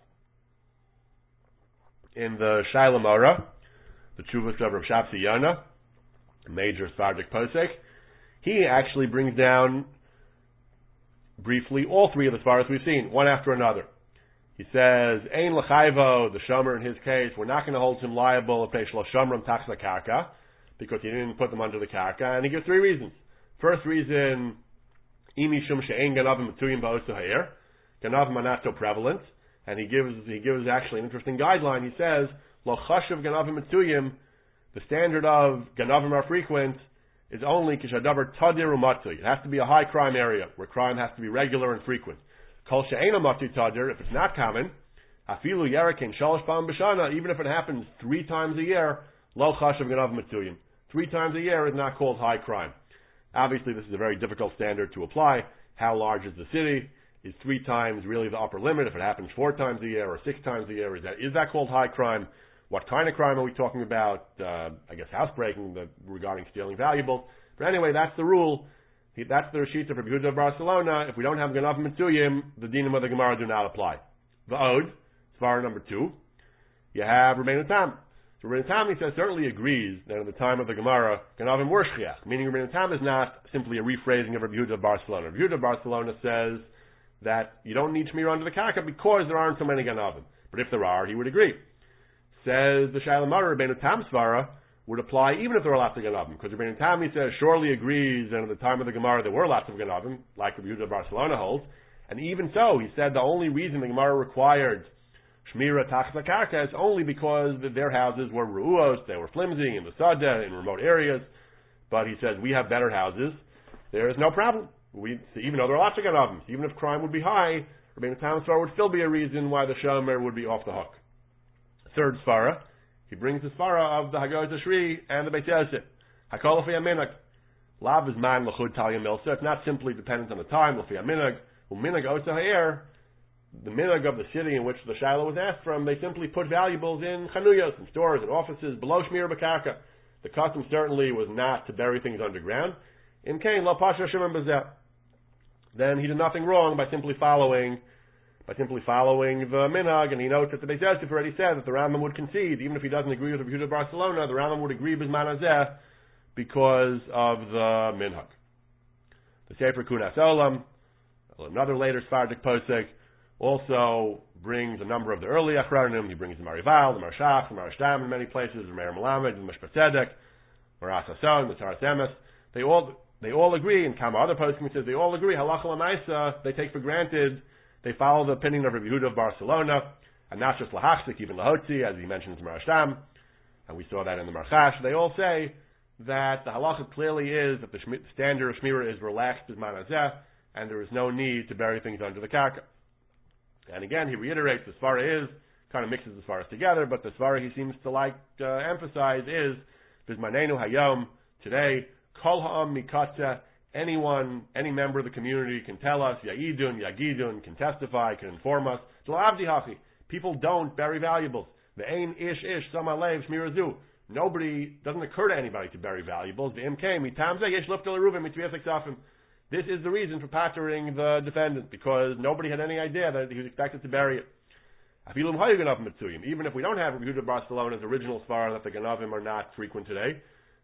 In the Shaila Mora, the Tshuvas of Rav Shapsi Yonah, a major Sephardic posek, he actually brings down briefly all three of the Svaras we've seen, one after another. He says, Ein l'chayvo, the shomer in his case, we're not going to hold him liable if shlo shomrim taxla karka, because he didn't put them under the karka, and he gives three reasons. First reason, imi shum she'ein ganavim matuyim ba'osu ha'ir, ganavim are not so prevalent, and he gives he gives actually an interesting guideline. He says, lo chashav ganavim matuyim, the standard of ganavim are frequent, is only kishadavar tadir umatui. It has to be a high crime area, where crime has to be regular and frequent. Kol she'ein amati tadir, if it's not common, afilu yerakin shalosh pam b'shana, even if it happens three times a year, lo chashav ganavim matuyim. Three times a year is not called high crime. Obviously, this is a very difficult standard to apply. How large is the city? Is three times really the upper limit? If it happens four times a year or six times a year, is that is that called high crime? What kind of crime are we talking about? Uh, I guess housebreaking the, regarding stealing valuables. But anyway, that's the rule. He, that's the Rashita for Yehuda of Barcelona. If we don't have Ganav Mitzuyim, the dinim of the Gemara do not apply. The Od, Svara number two, you have Rabbeinu Tam. So Rabbeinu Tam, he says, certainly agrees that at the time of the Gemara, Ganavim were Shchiach, meaning Rabbeinu Tam is not simply a rephrasing of Rabbi Yehuda of Barcelona. Rabbi Yehuda of Barcelona says that you don't need Shmir under the Karka because there aren't so many Ganavim. But if there are, he would agree. Says the Shaila Mara, Rabbeinu Tam Svara would apply even if there were lots of Ganavim. Because Rabbeinu Tam, he says, surely agrees that at the time of the Gemara there were lots of Ganavim, like Rabbi Yehuda of Barcelona holds. And even so, he said the only reason the Gemara required Shmira Tachta Karka is only because their houses were Ru'os, they were flimsy in the Sadeh, in remote areas. But he says, we have better houses. There is no problem. We, even though there are lots of Ganavim, even if crime would be high, Rabbeinu Tam Svara would still be a reason why the Shomer would be off the hook. Third Svara, he brings the Svara of the Haggai Tashri and the Beit Yosef. Hakol L'fi Aminag. Lav is man l'chud talya milsa. It's not simply dependent on the time. L'fi Aminag. U'minag otza ha'er. The minhag of the city in which the Shiloh was asked from, they simply put valuables in chanuyos, in stores and offices, below Shmir B'karka. The custom certainly was not to bury things underground. In Cain, lo pasha shimon b'zeh. Then he did nothing wrong by simply following by simply following the minhag, and he notes that the Beit Yosef already said that the Rambam would concede, even if he doesn't agree with the Yehuda of Barcelona, the Rambam would agree b'zman hazeh because of the minhag. The Sefer Kunas Olam, another later Sephardic posek, also brings a number of the early Achronim. He brings the Marival, the Marshach, the Marashtam in many places, the Meir Malamed, the Mishpat Tzedek, Maras Hason, the Taras Emes. They all they all agree, and Kama other poskim says they all agree. Halacha l'maisa, they take for granted. They follow the opinion of Rabbi Yehuda of Barcelona, and not just Lahachzik, even Lahotzi, as he mentions in Marashtam, and we saw that in the Marchash. They all say that the halacha clearly is that the standard of Shmira is relaxed as manazeh, and there is no need to bury things under the karka. And again, he reiterates the Svara is, kind of mixes the Svaras together, but the Svara he seems to like to uh, emphasize is, Vizmanenu Hayom, today, Kol Ha'am Mikatza, anyone, any member of the community can tell us, Ya'idun, Yagidun, can testify, can inform us, people don't bury valuables. The Ein Ish Ish, Sama Lev, Shmirazu. Nobody, doesn't occur to anybody to bury valuables. The M K, Mitamze, Yesh Luftel Reuven, Mitviasek Safim. This is the reason for pattering the defendant, because nobody had any idea that he was expected to bury it. Even if we don't have Rabbi Yehuda of Barcelona's original svara that the Ganavim are not frequent today,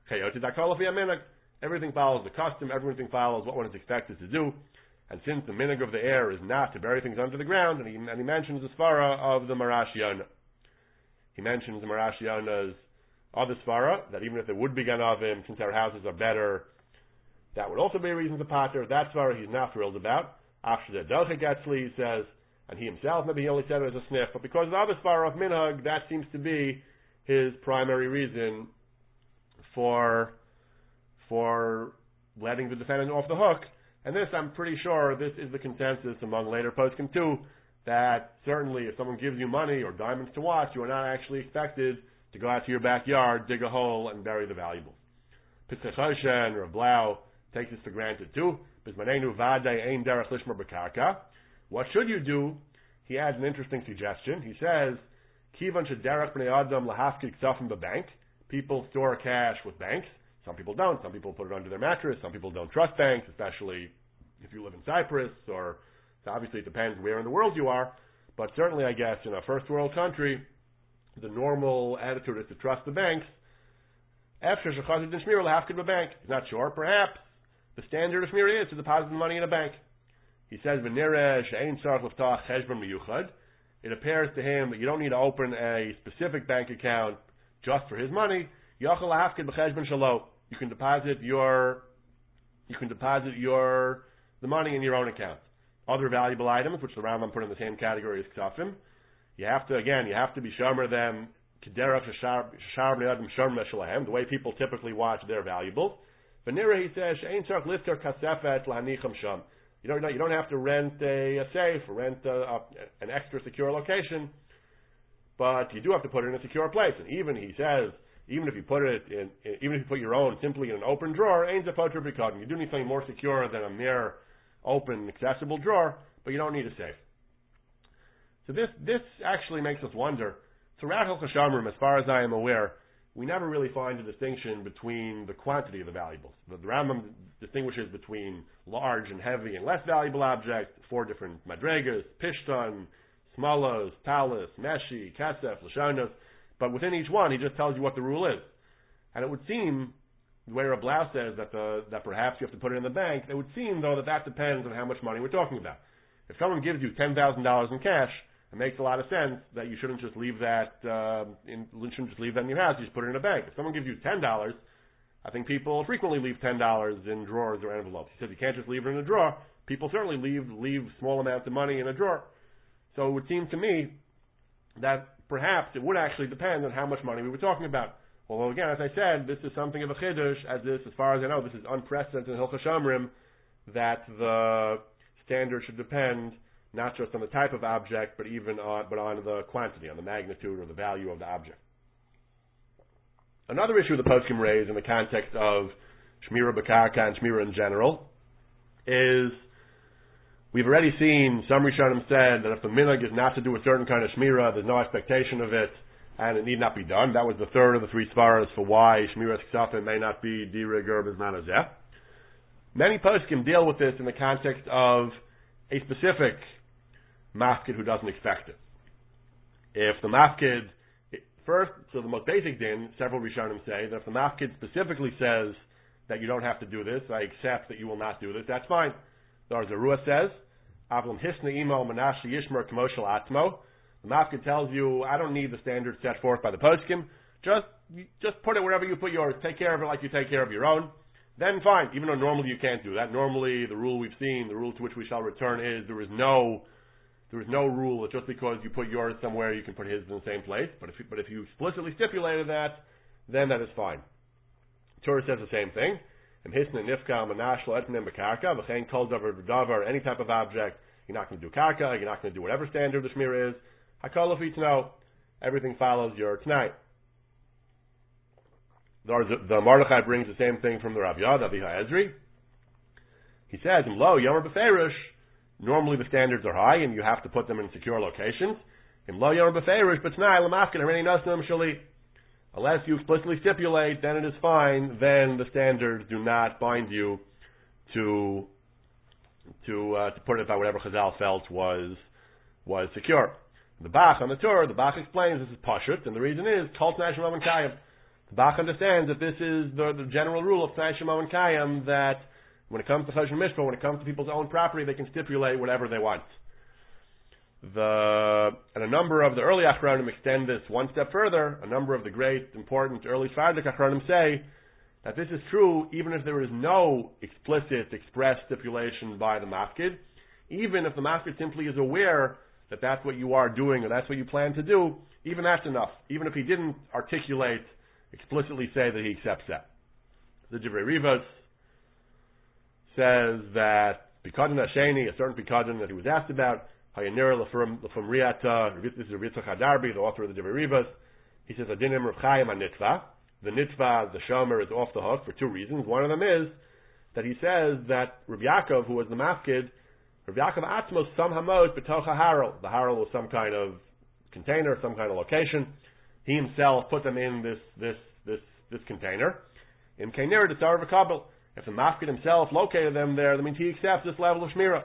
everything follows the custom, everything follows what one is expected to do. And since the minhag of the air is not to bury things under the ground, and he, and he mentions the svara of the Marash Yonah. He mentions the Marash Yonah's other svara, that even if there would be Ganavim, since our houses are better, that would also be a reason to pater. That's why he's not thrilled about. After the Dochik Etzli, he says, and he himself, maybe he only said it as a sniff, but because of the other svara of minhag, that seems to be his primary reason for for letting the defendant off the hook. And this, I'm pretty sure, this is the consensus among later poskim too, that certainly if someone gives you money or diamonds to watch, you are not actually expected to go out to your backyard, dig a hole, and bury the valuables. Pitzchei Choshen or Blau takes this for granted too. What should you do? He adds an interesting suggestion. He says, Kivan shederach bnei adam lahafkid ksafim b'bank. People store cash with banks. Some people don't. Some people put it under their mattress. Some people don't trust banks, especially if you live in Cyprus, or so obviously it depends where in the world you are. But certainly, I guess, in a first world country, the normal attitude is to trust the banks. He's not sure. Perhaps the standard of shmira is to deposit the money in a bank. He says, it appears to him that you don't need to open a specific bank account just for his money. You can deposit your, you can deposit your, the money in your own account. Other valuable items, which the Rambam put in the same category as ksafim, you have to, again, you have to be shomer them, the way people typically watch their valuables. Vanira, he says, you don't, you don't have to rent a, a safe or rent a, a, an extra secure location, but you do have to put it in a secure place. And even, he says, even if you put it in, even if you put your own simply in an open drawer, you do need something more secure than a mere open, accessible drawer, but you don't need a safe. So this, this actually makes us wonder. Throughout Hilchos Shomrim, as far as I am aware, we never really find a distinction between the quantity of the valuables. The, the Rambam distinguishes between large and heavy and less valuable objects, four different madregas, pishtan, smalos, talis, meshi, kasef, lashonos, but within each one, he just tells you what the rule is. And it would seem, the way Reb Blau says that, the, that perhaps you have to put it in the bank, it would seem, though, that that depends on how much money we're talking about. If someone gives you ten thousand dollars in cash, it makes a lot of sense that you shouldn't just leave that uh, in, you shouldn't just leave that in your house. You just put it in a bank. If someone gives you ten dollars, I think people frequently leave ten dollars in drawers or envelopes. He says you can't just leave it in a drawer. People certainly leave leave small amounts of money in a drawer. So it would seem to me that perhaps it would actually depend on how much money we were talking about. Although again, as I said, this is something of a chiddush, as this, as far as I know, this is unprecedented in Hilchos Shomrim, that the standard should depend not just on the type of object, but even on, but on the quantity, on the magnitude or the value of the object. Another issue the poskim raise in the context of Shmira B'Karka and Shmira in general is, we've already seen, some Rishonim said that if the minhag is not to do a certain kind of Shmira, there's no expectation of it, and it need not be done. That was the third of the three svaras for why Shmiras Ksafim may not be Direger B'Zman Hazeh. Many poskim deal with this in the context of a specific mafkid who doesn't expect it. If the mafkid, first, so the most basic din, several Rishonim say that if the mafkid specifically says that you don't have to do this, I accept that you will not do this, that's fine. The Arzarua says, Avlam Hisna Imo Manash Yishmer Kamoshal Atmo. The mafkid tells you, I don't need the standards set forth by the poskim, just, just put it wherever you put yours, take care of it like you take care of your own. Then fine, even though normally you can't do that. Normally the rule we've seen, the rule to which we shall return is there is no There is no rule that just because you put yours somewhere, you can put his in the same place. But if you, but if you explicitly stipulated that, then that is fine. Torah says the same thing. Any type of object, you're not going to do karka, you're not going to do whatever standard the shmir is. Hakol no, everything follows your tonight. The, the Mordechai brings the same thing from the Rav Yad, Aviha Ezri. He says, Lo Yomer Beferish. Normally the standards are high and you have to put them in secure locations. Unless you explicitly stipulate, then it is fine. Then the standards do not bind you to to uh, to put it by whatever Chazal felt was was secure. The Bach on the Torah, the Bach explains this is pashut, and the reason is Kol T'nai Shemam and Kayim. The Bach understands that this is the, the general rule of T'nai Shemam and Kayim, that when it comes to Choshen Mishpah, when it comes to people's own property, they can stipulate whatever they want. The, and a number of the early Achronim extend this one step further. A number of the great, important early Sephardic Achronim say that this is true even if there is no explicit, express stipulation by the mafkid. Even if the mafkid simply is aware that that's what you are doing or that's what you plan to do, even that's enough. Even if he didn't articulate explicitly say that he accepts that. The Divrei Rivos says that Pikadon Hasheni, a certain Pikadon that he was asked about, Hayanir Lefum Riata, this is Rabbi Yitzchak Hadarbi, the author of the Divrei Rivos. He says, Adinim Rav Chaim HaNitva. The Nitva, the Shomer, is off the hook for two reasons. One of them is that he says that Rabbi Yaakov, who was the Mafkid, Rabbi Yaakov Atzmos, some Hamot, B'toch HaHarel. The Harel was some kind of container, some kind of location. He himself put them in this this this this container. In Kainir, the Tzar V'Kabel. If the Mafkid himself located them there, that means he accepts this level of Shmira.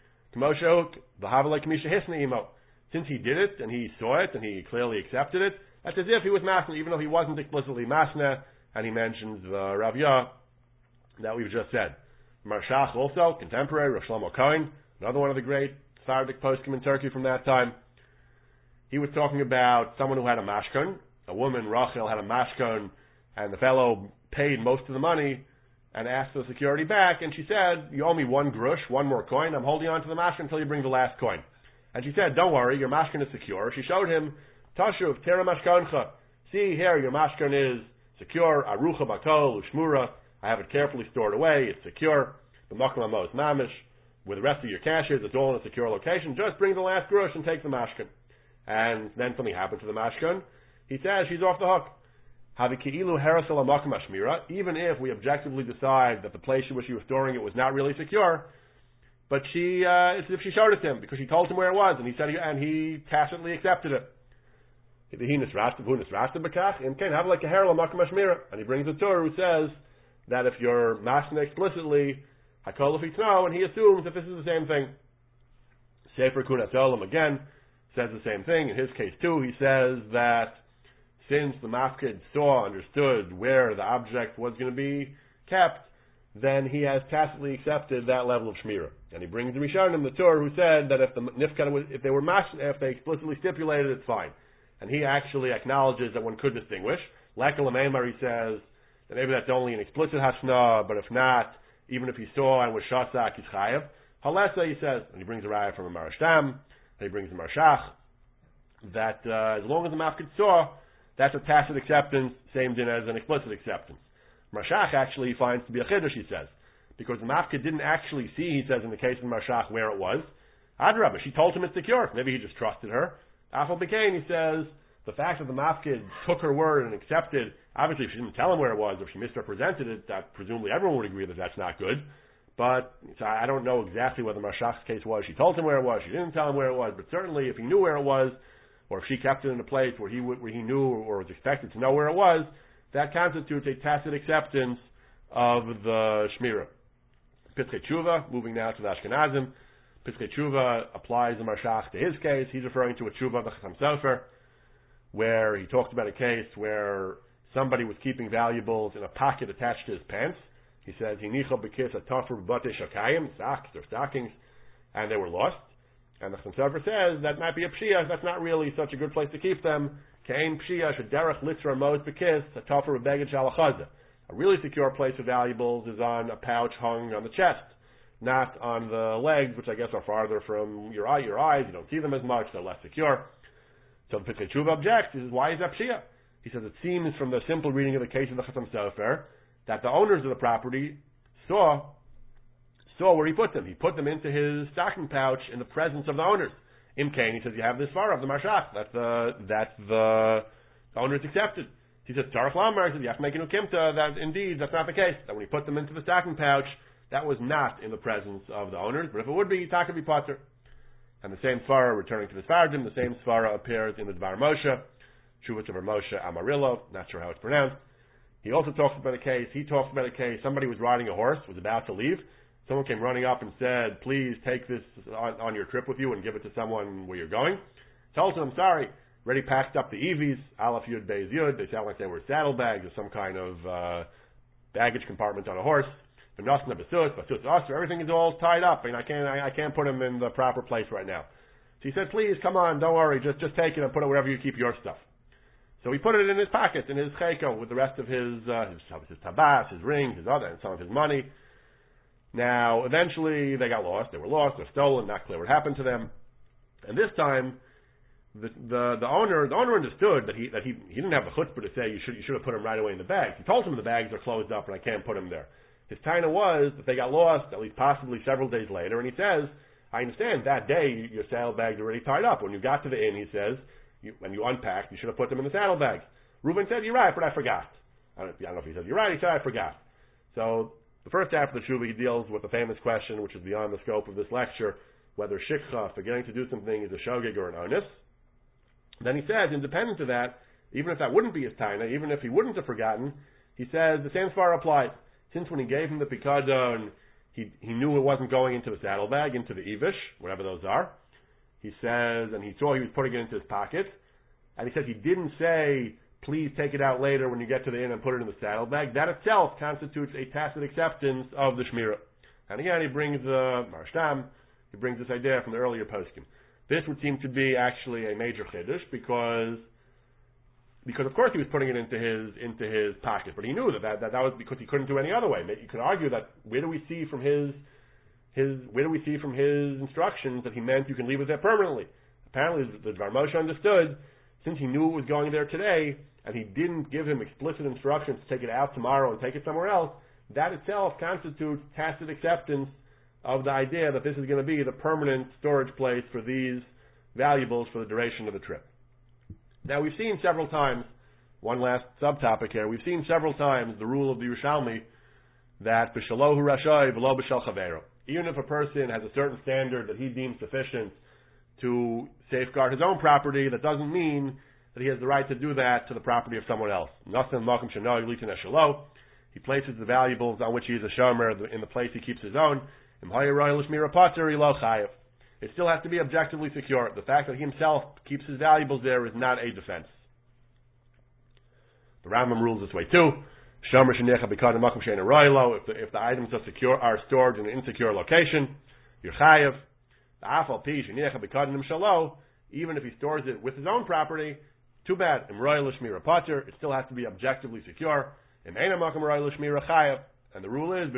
Since he did it, and he saw it, and he clearly accepted it, that's as if he was Masna, even though he wasn't explicitly Masna, and he mentions the Rav Yah that we've just said. Marshach also, contemporary, Rav Shlomo Cohen, another one of the great Sephardic poskim in Turkey from that time. He was talking about someone who had a mashkon. A woman, Rachel, had a mashkon, and the fellow paid most of the money and asked for the security back, and she said, you owe me one grush, one more coin, I'm holding on to the mashkon until you bring the last coin. And she said, don't worry, your mashkon is secure. She showed him, Tashuv, Tera Mashkoncha. See here, your mashkon is secure, Arucha Bakol, Ushmura. I have it carefully stored away, it's secure. The Makam Amos Mamish, where the rest of your cash is, it's all in a secure location. Just bring the last grush and take the mashkon. And then something happened to the mashkon. He says she's off the hook. Even if we objectively decide that the place where she was storing it was not really secure, but she, uh, it's as if she showed it to him because she told him where it was, and he said, and he tacitly accepted it. And he brings a Torah who says that if you're masna explicitly, and he assumes that this is the same thing. Sefer Kunat Olam again says the same thing. In his case too, he says that since the mafkid saw, understood where the object was going to be kept, then he has tacitly accepted that level of shmira. And he brings the Rishonim, the Torah, who said that if the nifkad was, if they were mas, if they explicitly stipulated, it's fine. And he actually acknowledges that one could distinguish. Lekal Ameimar, he says that maybe that's only an explicit hashna, but if not, even if he saw and was shasak, he's chayav. Halesa, he says, and he brings a raya from a Marashtam, and he brings a Marshach, that uh, as long as the mafkid saw, that's a tacit acceptance, same din as an explicit acceptance. Marshach actually finds to be a chiddush, he says, because the mafkid didn't actually see, he says in the case of Marshach, where it was. Adrabah, she told him it's secure. Maybe he just trusted her. Afal Bikain, he says, the fact that the mafkid took her word and accepted, obviously if she didn't tell him where it was, if she misrepresented it, that presumably everyone would agree that that's not good. But so I don't know exactly what the Marshach's case was. She told him where it was, she didn't tell him where it was, but certainly if he knew where it was, or if she kept it in a place where he where he knew or was expected to know where it was, that constitutes a tacit acceptance of the Shmira. Piskei Tshuva, moving now to the Ashkenazim. Piskei Tshuva applies the Marshach to his case. He's referring to a Tshuva of the Chassam Sofer, where he talked about a case where somebody was keeping valuables in a pocket attached to his pants. He says, Hinicha b'kis atafur b'batei shakayim, socks or stockings, and they were lost. And the Chassam Sofer says that might be a pshia. That's not really such a good place to keep them. Kein pshia shederach litra mos b'kis atafur b'beged shalachaza. A really secure place for valuables is on a pouch hung on the chest, not on the legs, which I guess are farther from your eye, your eyes. You don't see them as much; they're less secure. So the Piskei Tshuva objects. He says, "Why is that pshia?" He says, "It seems from the simple reading of the case of the Chassam Sofer that the owners of the property saw." saw where he put them. He put them into his stocking pouch in the presence of the owners. Im Kain, he says, you have this far of the Marshach, that the, that the owners accepted. He says, Tarach Lamar, he says, you have to make a nukimta, that indeed, that's not the case. That when he put them into the stocking pouch, that was not in the presence of the owners, but if it would be, Taka be potter. And the same svara, returning to the Sfardim, the same svara appears in the Dvar Moshe, Shuvah Dvar Moshe Amarillo, not sure how it's pronounced. He also talks about a case, he talks about a case, somebody was riding a horse, was about to leave. Someone came running up and said, please take this on, on your trip with you and give it to someone where you're going. Told him, I'm sorry. Already packed up the E Vs, Aleph Yud Beis Yud. They sound like they were saddlebags or some kind of uh, baggage compartment on a horse. Everything is all tied up, and I can't I, I can't put them in the proper place right now. So he said, please, come on, don't worry, just just take it and put it wherever you keep your stuff. So he put it in his pocket, in his cheko, with the rest of his uh, his, his tabas, his rings, his other, and some of his money. Now, eventually, they got lost. They were lost. They're stolen. Not clear what happened to them. And this time, the, the the owner the owner understood that he that he he didn't have the chutzpah to say you should you should have put them right away in the bags. He told him the bags are closed up and I can't put them there. His taina was that they got lost at least possibly several days later, and he says, I understand that day your saddlebags are already tied up. When you got to the inn, he says, you, when you unpacked, you should have put them in the saddlebags. Reuben said, you're right, but I forgot. I don't, I don't know if he said, you're right, he said, I forgot. So the first half of the tshuva, he deals with the famous question, which is beyond the scope of this lecture, whether shikha, forgetting to do something, is a shogeg or an onus. Then he says, independent of that, even if that wouldn't be his taina, even if he wouldn't have forgotten, he says the same svara applies. Since when he gave him the pikadon, he he knew it wasn't going into the saddlebag, into the evish, whatever those are. He says, and he saw he was putting it into his pocket, and he said he didn't say, please take it out later when you get to the inn and put it in the saddlebag. That itself constitutes a tacit acceptance of the shmirah. And again, he brings the uh, Marshtam, he brings this idea from the earlier poskim. This would seem to be actually a major chiddush because Because of course he was putting it into his into his pocket, but he knew that that, that that was because he couldn't do any other way. You could argue that where do we see from his his where do we see from his instructions that he meant you can leave it there permanently? Apparently the Dvar Moshe understood, since he knew it was going there today, and he didn't give him explicit instructions to take it out tomorrow and take it somewhere else. That itself constitutes tacit acceptance of the idea that this is going to be the permanent storage place for these valuables for the duration of the trip. Now, we've seen several times, one last subtopic here, we've seen several times the rule of the Yerushalmi that b'shalohu rashai v'lo b'shal chaveiro. Even if a person has a certain standard that he deems sufficient to safeguard his own property, that doesn't mean that he has the right to do that to the property of someone else. He places the valuables on which he is a shomer in the place he keeps his own. It still has to be objectively secure. The fact that he himself keeps his valuables there is not a defense. The Rambam rules this way too. If the, if the items are secure are stored in an insecure location, you're chayev. Even if he stores it with his own property, too bad. It still has to be objectively secure. And the rule is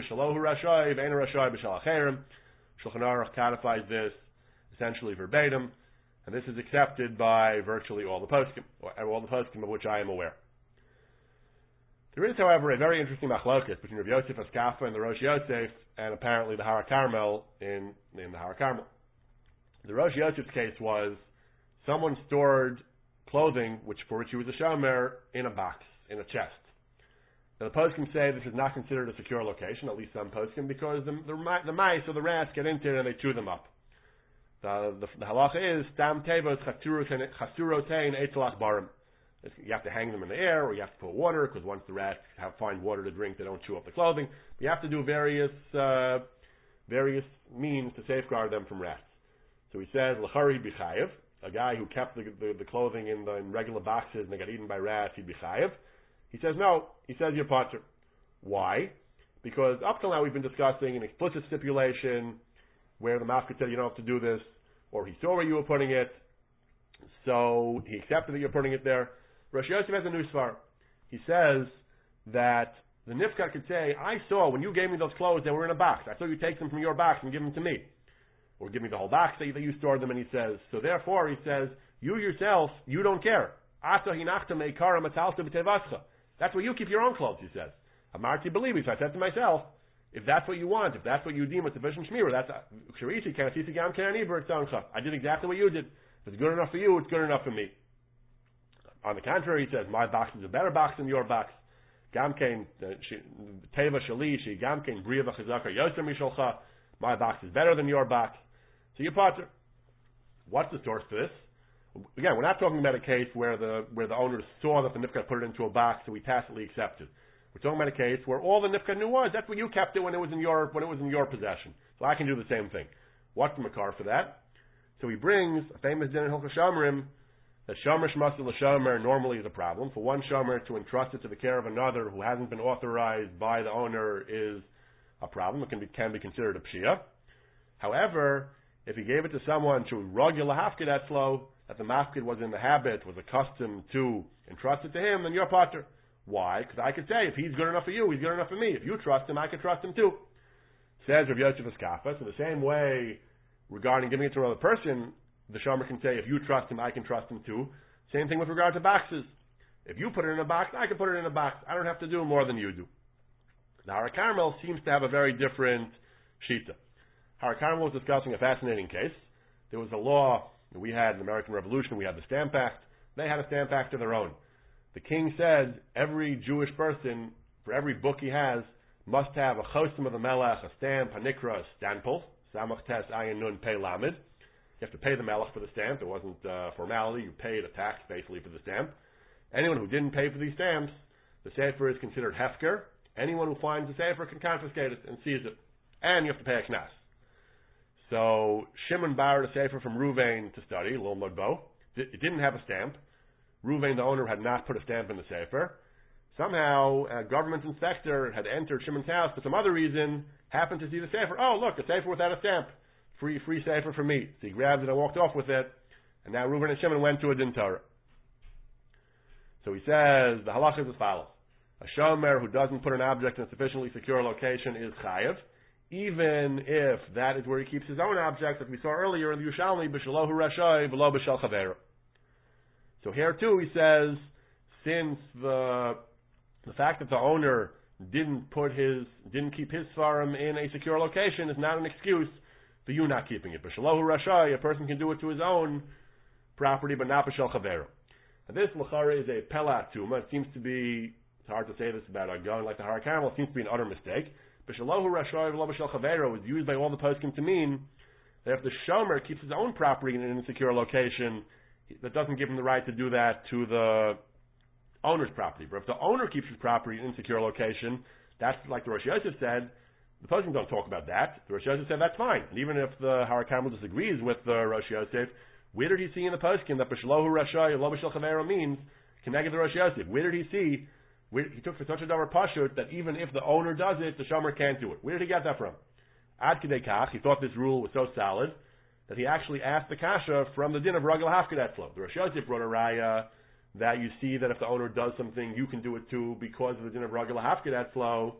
Shulchan Aruch codifies this essentially verbatim, and this is accepted by virtually all the poskim, or all the poskim of which I am aware. There is, however, a very interesting machlokes between Rav Yosef Askafa and the Rosh Yosef, and apparently the Har Carmel in, in the Har Carmel. The Rosh Yosef's case was someone stored clothing which for which he was a shomer in a box, in a chest. Now the poskim say this is not considered a secure location, at least some poskim, because the, the, the mice or the rats get into it and they chew them up. The, the, the halacha is stam tevos chasurotein etzalach barim. You have to hang them in the air, or you have to put water, because once the rats have find water to drink, they don't chew up the clothing. You have to do various uh, various means to safeguard them from rats. So he says l'chari b'chayev, a guy who kept the, the, the clothing in, the, in regular boxes and they got eaten by rats, he'd be chayev. He says no. He says you're potter. Why? Because up till now we've been discussing an explicit stipulation where the mafka said you don't have to do this, or he saw where you were putting it, so he accepted that you're putting it there. Rosh Yosef has a new svar. He says that the nifkar could say, I saw when you gave me those clothes, they were in a box. I saw you take them from your box and give them to me. Or give me the whole box that you stored them, and he says, so therefore, he says, you yourself, you don't care. That's where you keep your own clothes, he says. Amarti believe me, so I said to myself, if that's what you want, if that's what you deem a sufficient shmirah, that's I did exactly what you did. If it's good enough for you, it's good enough for me. On the contrary, he says, my box is a better box than your box. Gamkein teva shalishi, gamkein bria v'chazaka yoser misholcha. My box is better than your box. So you potter. What's the source for this? Again, we're not talking about a case where the where the owner saw that the nifka put it into a box, so he tacitly accepted. We're talking about a case where all the nifka knew was that's where you kept it when it was in your when it was in your possession. So I can do the same thing. What's the makar for that? So he brings a famous din in Hilchos Shomerim that shomer shmasel l'shomer normally is a problem. For one shomer to entrust it to the care of another who hasn't been authorized by the owner is a problem. It can be can be considered a pshia. However, if he gave it to someone to regular hafkid etzlo, that the mafkid was in the habit, was accustomed to entrust it to him, then you're potter. Why? Because I could say, if he's good enough for you, he's good enough for me. If you trust him, I can trust him too. Says Rav Yosef Askafa. So the same way, regarding giving it to another person, the shomer can say, if you trust him, I can trust him too. Same thing with regard to boxes. If you put it in a box, I can put it in a box. I don't have to do more than you do. The Har Carmel seems to have a very different shita. Har Carmel was discussing a fascinating case. There was a law that we had in the American Revolution. We had the Stamp Act. They had a Stamp Act of their own. The king said every Jewish person, for every book he has, must have a chosim of the melech, a stamp, a nikra, a stampel, samach tes ayin nun pei lamed. You have to pay the melech for the stamp. It wasn't uh, formality. You paid a tax basically for the stamp. Anyone who didn't pay for these stamps, the sefer is considered hefker. Anyone who finds the sefer can confiscate it and seize it. And you have to pay a knas. So Shimon borrowed a sefer from Ruvain to study, Lomod Bo. It didn't have a stamp. Ruvain, the owner, had not put a stamp in the sefer. Somehow, a government inspector had entered Shimon's house for some other reason, happened to see the sefer. Oh, look, a sefer without a stamp. Free free sefer for me. So he grabbed it and walked off with it. And now Reuven and Shimon went to a din Torah. So he says, the halacha is as follows. A shomer who doesn't put an object in a sufficiently secure location is chayev, even if that is where he keeps his own object, as we saw earlier in the Yerushalmi, b'shalohu rashay v'lo b'shal chaveru. So here too he says, since the the fact that the owner didn't put his didn't keep his svarim in a secure location is not an excuse for you not keeping it. B'shalohu rashay, a person can do it to his own property, but not b'shal chaveru. And this l'chara is a pelat tuma. It seems to be, it's hard to say this about a gun like the Har Carmel, it seems to be an utter mistake. B'shalohu rashay v'lo b'shal chaveru is used by all the poskim to mean that if the shomer keeps his own property in an insecure location, that doesn't give him the right to do that to the owner's property. But if the owner keeps his property in an insecure location, that's like the Rosh Yosef said, the poskim don't talk about that. The Rosh Yosef said that's fine. And even if the Har Carmel disagrees with the Rosh Yosef, where did he see in the poskim that b'shalohu rashay v'lo b'shal chaveru means connected to Rosh Yosef? Where did he see? Where, he took for such a davar pashut that even if the owner does it, the shomer can't do it. Where did he get that from? Ad kidei kach, he thought this rule was so solid that he actually asked the kasha from the din of Ragel Hafkadat flow. The Rosh Yosef brought a raya that you see that if the owner does something, you can do it too because of the din of Ragel Hafkadat flow.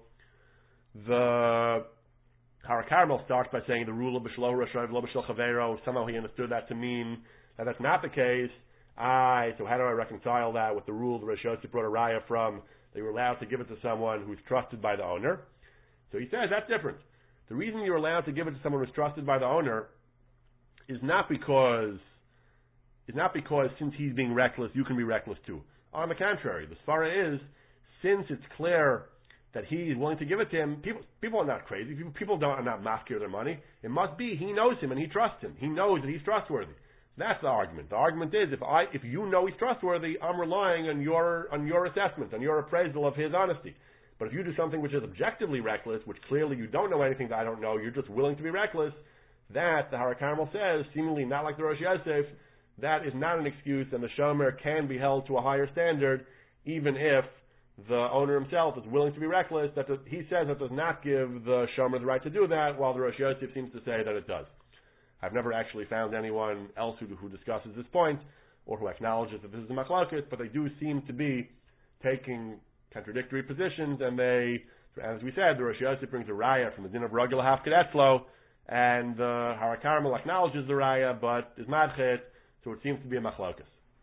The Har Carmel starts by saying the rule of B'shalohu rashay v'lo b'shal chaveru. Somehow he understood that to mean that that's not the case. I so how do I reconcile that with the rule the Rosh Yosef brought a raya from? They were allowed to give it to someone who's trusted by the owner. So he says that's different. The reason you're allowed to give it to someone who's trusted by the owner is not because is not because since he's being reckless, you can be reckless too. On the contrary, the svara is since it's clear that he is willing to give it to him. People people are not crazy. People, people don't are not mafkir their money. It must be he knows him and he trusts him. He knows that he's trustworthy. That's the argument. The argument is if I if you know he's trustworthy, I'm relying on your on your assessment, on your appraisal of his honesty. But if you do something which is objectively reckless, which clearly you don't know anything that I don't know, you're just willing to be reckless, that, the Har Carmel says, seemingly not like the Rosh Yosef, that is not an excuse, and the shomer can be held to a higher standard, even if the owner himself is willing to be reckless. That the, he says that does not give the shomer the right to do that, while the Rosh Yosef seems to say that it does. I've never actually found anyone else who, who discusses this point, or who acknowledges that this is a machlokes, but they do seem to be taking contradictory positions, and they, as we said, the Rosh Yosef brings a raya from the din of Ragel Hafkadat flow, and the Har Carmel acknowledges the raya, but is madchet, so it seems to be a machlokes.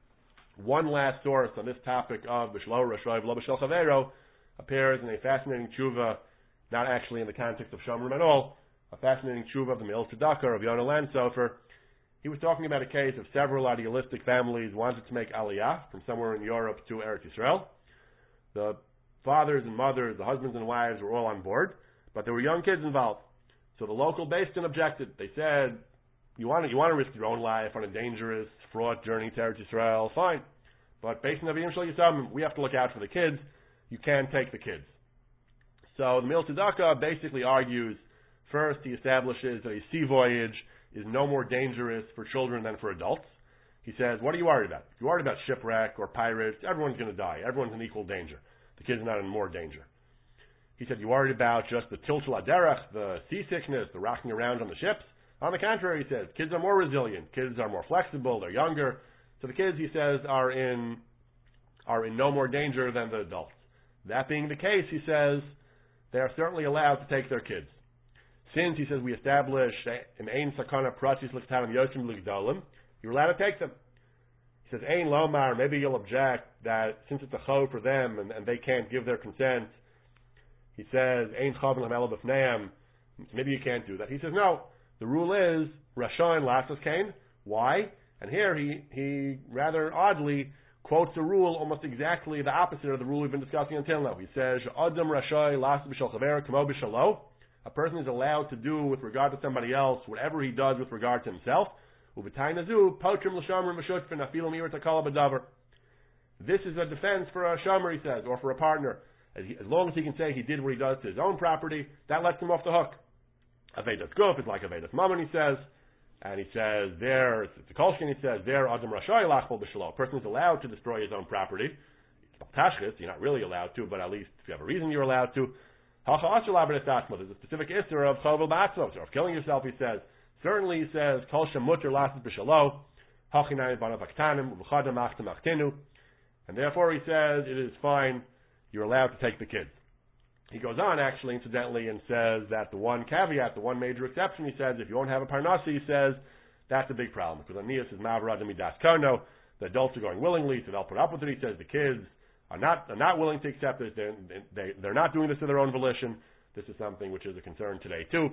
One last source on this topic of b'shalohu rashay v'lo b'shal chaveru appears in a fascinating tshuva, not actually in the context of Shomrim at all, a fascinating tshuva of the Me'il Tzedakah of Yonah Landsofer. He was talking about a case of several idealistic families wanted to make aliyah from somewhere in Europe to Eretz Yisrael. The fathers and mothers, the husbands and wives were all on board, but there were young kids involved. So the local Beis Din objected. They said, you want to, you want to risk your own life on a dangerous, fraught journey to Eretz Yisrael, fine. But Beis Din Avim Shel Yisam, we have to look out for the kids. You can't take the kids. So the Me'il Tzedakah basically argues, first he establishes that a sea voyage is no more dangerous for children than for adults. He says, what are you worried about? If you're worried about shipwreck or pirates, everyone's going to die. Everyone's in equal danger. The kids are not in more danger. He said, you worried about just the tiltul aderech, the seasickness, the rocking around on the ships? On the contrary, he says, kids are more resilient. Kids are more flexible. They're younger. So the kids, he says, are in are in no more danger than the adults. That being the case, he says, they are certainly allowed to take their kids. Since, he says, we establish an ein sakana pratis l'ktarim yosim l'gdolim, you're allowed to take them. He says, Ein Lomar, maybe you'll object that since it's a chov for them and, and they can't give their consent, he says, Ein Chav L'Hamel B'Fneim, maybe you can't do that. He says, no, the rule is, Rashayin Lasas Kain. Why? And here he, he rather oddly quotes a rule almost exactly the opposite of the rule we've been discussing until now. He says, Adam Rashay Lasas B'Shal Chaver Kamo B'Shalo. A person is allowed to do with regard to somebody else whatever he does with regard to himself. This is a defense for a shomer, he says, or for a partner. As, he, as long as he can say he did what he does to his own property, that lets him off the hook. Avedas Guf is like Avedas Mammon, he says, and he says there, it's a Kolshkin, he says there, Adam Rashay Lachbol B'Shalom. A person is allowed to destroy his own property. It's Tashchis, you're not really allowed to, but at least if you have a reason, you're allowed to. There's a specific issur of Chovel B'Atzmos, or of killing yourself, he says. Certainly, he says, Kol Shem Mutter Lasses B'Shalo, Hachinayim Banav Aktanim, U'V'chadam Achtem Achtinu. And therefore, he says, it is fine, you're allowed to take the kids. He goes on, actually, incidentally, and says that the one caveat, the one major exception, he says, if you won't have a Parnasi, he says, that's a big problem. Because Anias is Mavra Midas Kono, the adults are going willingly, so they'll put up with it. He says the kids are not are not willing to accept it. They're, they, they're not doing this of their own volition. This is something which is a concern today, too.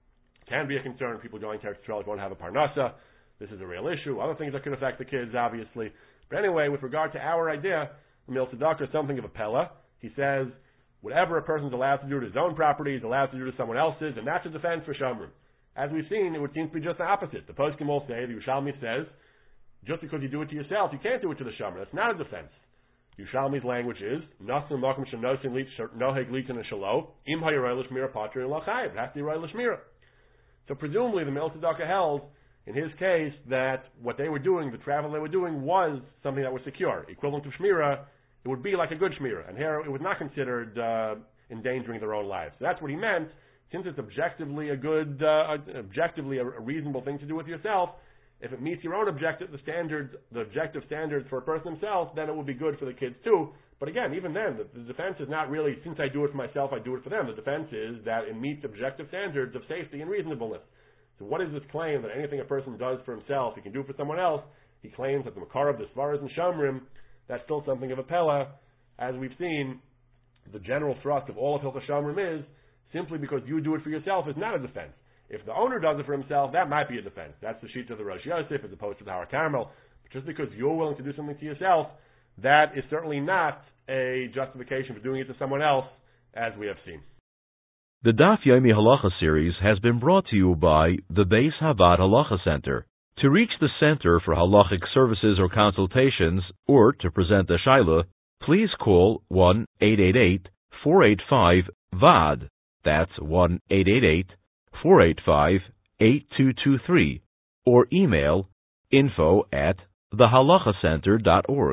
Can be a concern. People going to Eretz Yisrael won't have a Parnasa. This is a real issue. Other things that could affect the kids, obviously. But anyway, with regard to our idea, the Mil Tzedakah is something of a Pella. He says, whatever a person's allowed to do to his own property, he's allowed to do to someone else's, and that's a defense for Shomrim. As we've seen, it would seem to be just the opposite. The Poskim will say, the Yerushalmi says, just because you do it to yourself, you can't do it to the Shomrim. That's not a defense. Yerushalmi's language is, Nasim Makom Shenosin Noheg Litan and Shalo, Im HaYiroi L'Shmira Patri and L'Chayev. It has to be Yeroi L'Shmira. So presumably the Mil Tzedakah held, in his case, that what they were doing, the travel they were doing, was something that was secure. Equivalent to Shmira, it would be like a good Shmira. And here it was not considered uh, endangering their own lives. So that's what he meant. Since it's objectively a good, uh, objectively a, a reasonable thing to do with yourself, if it meets your own objective, the standards, the objective standards for a person himself, then it will be good for the kids too. But again, even then, the, the defense is not really, since I do it for myself, I do it for them. The defense is that it meets objective standards of safety and reasonableness. So what is this claim that anything a person does for himself, he can do for someone else? He claims that the Makar of the Svaras and Shomrim, that's still something of a Pella. As we've seen, the general thrust of all of Hilchos Shomrim is, simply because you do it for yourself is not a defense. If the owner does it for himself, that might be a defense. That's the sheet of the Rosh Yosef as opposed to the Har Carmel. But just because you're willing to do something to yourself, that is certainly not a justification for doing it to someone else, as we have seen.
The Daf Yomi Halacha series has been brought to you by the Beis Havad Halacha Center. To reach the Center for Halachic Services or Consultations, or to present a Shaila, please call one eight eight eight, four eight five, V A D. That's one eight eight eight, four eight five, eight two two three, or email info at the halacha center dot org.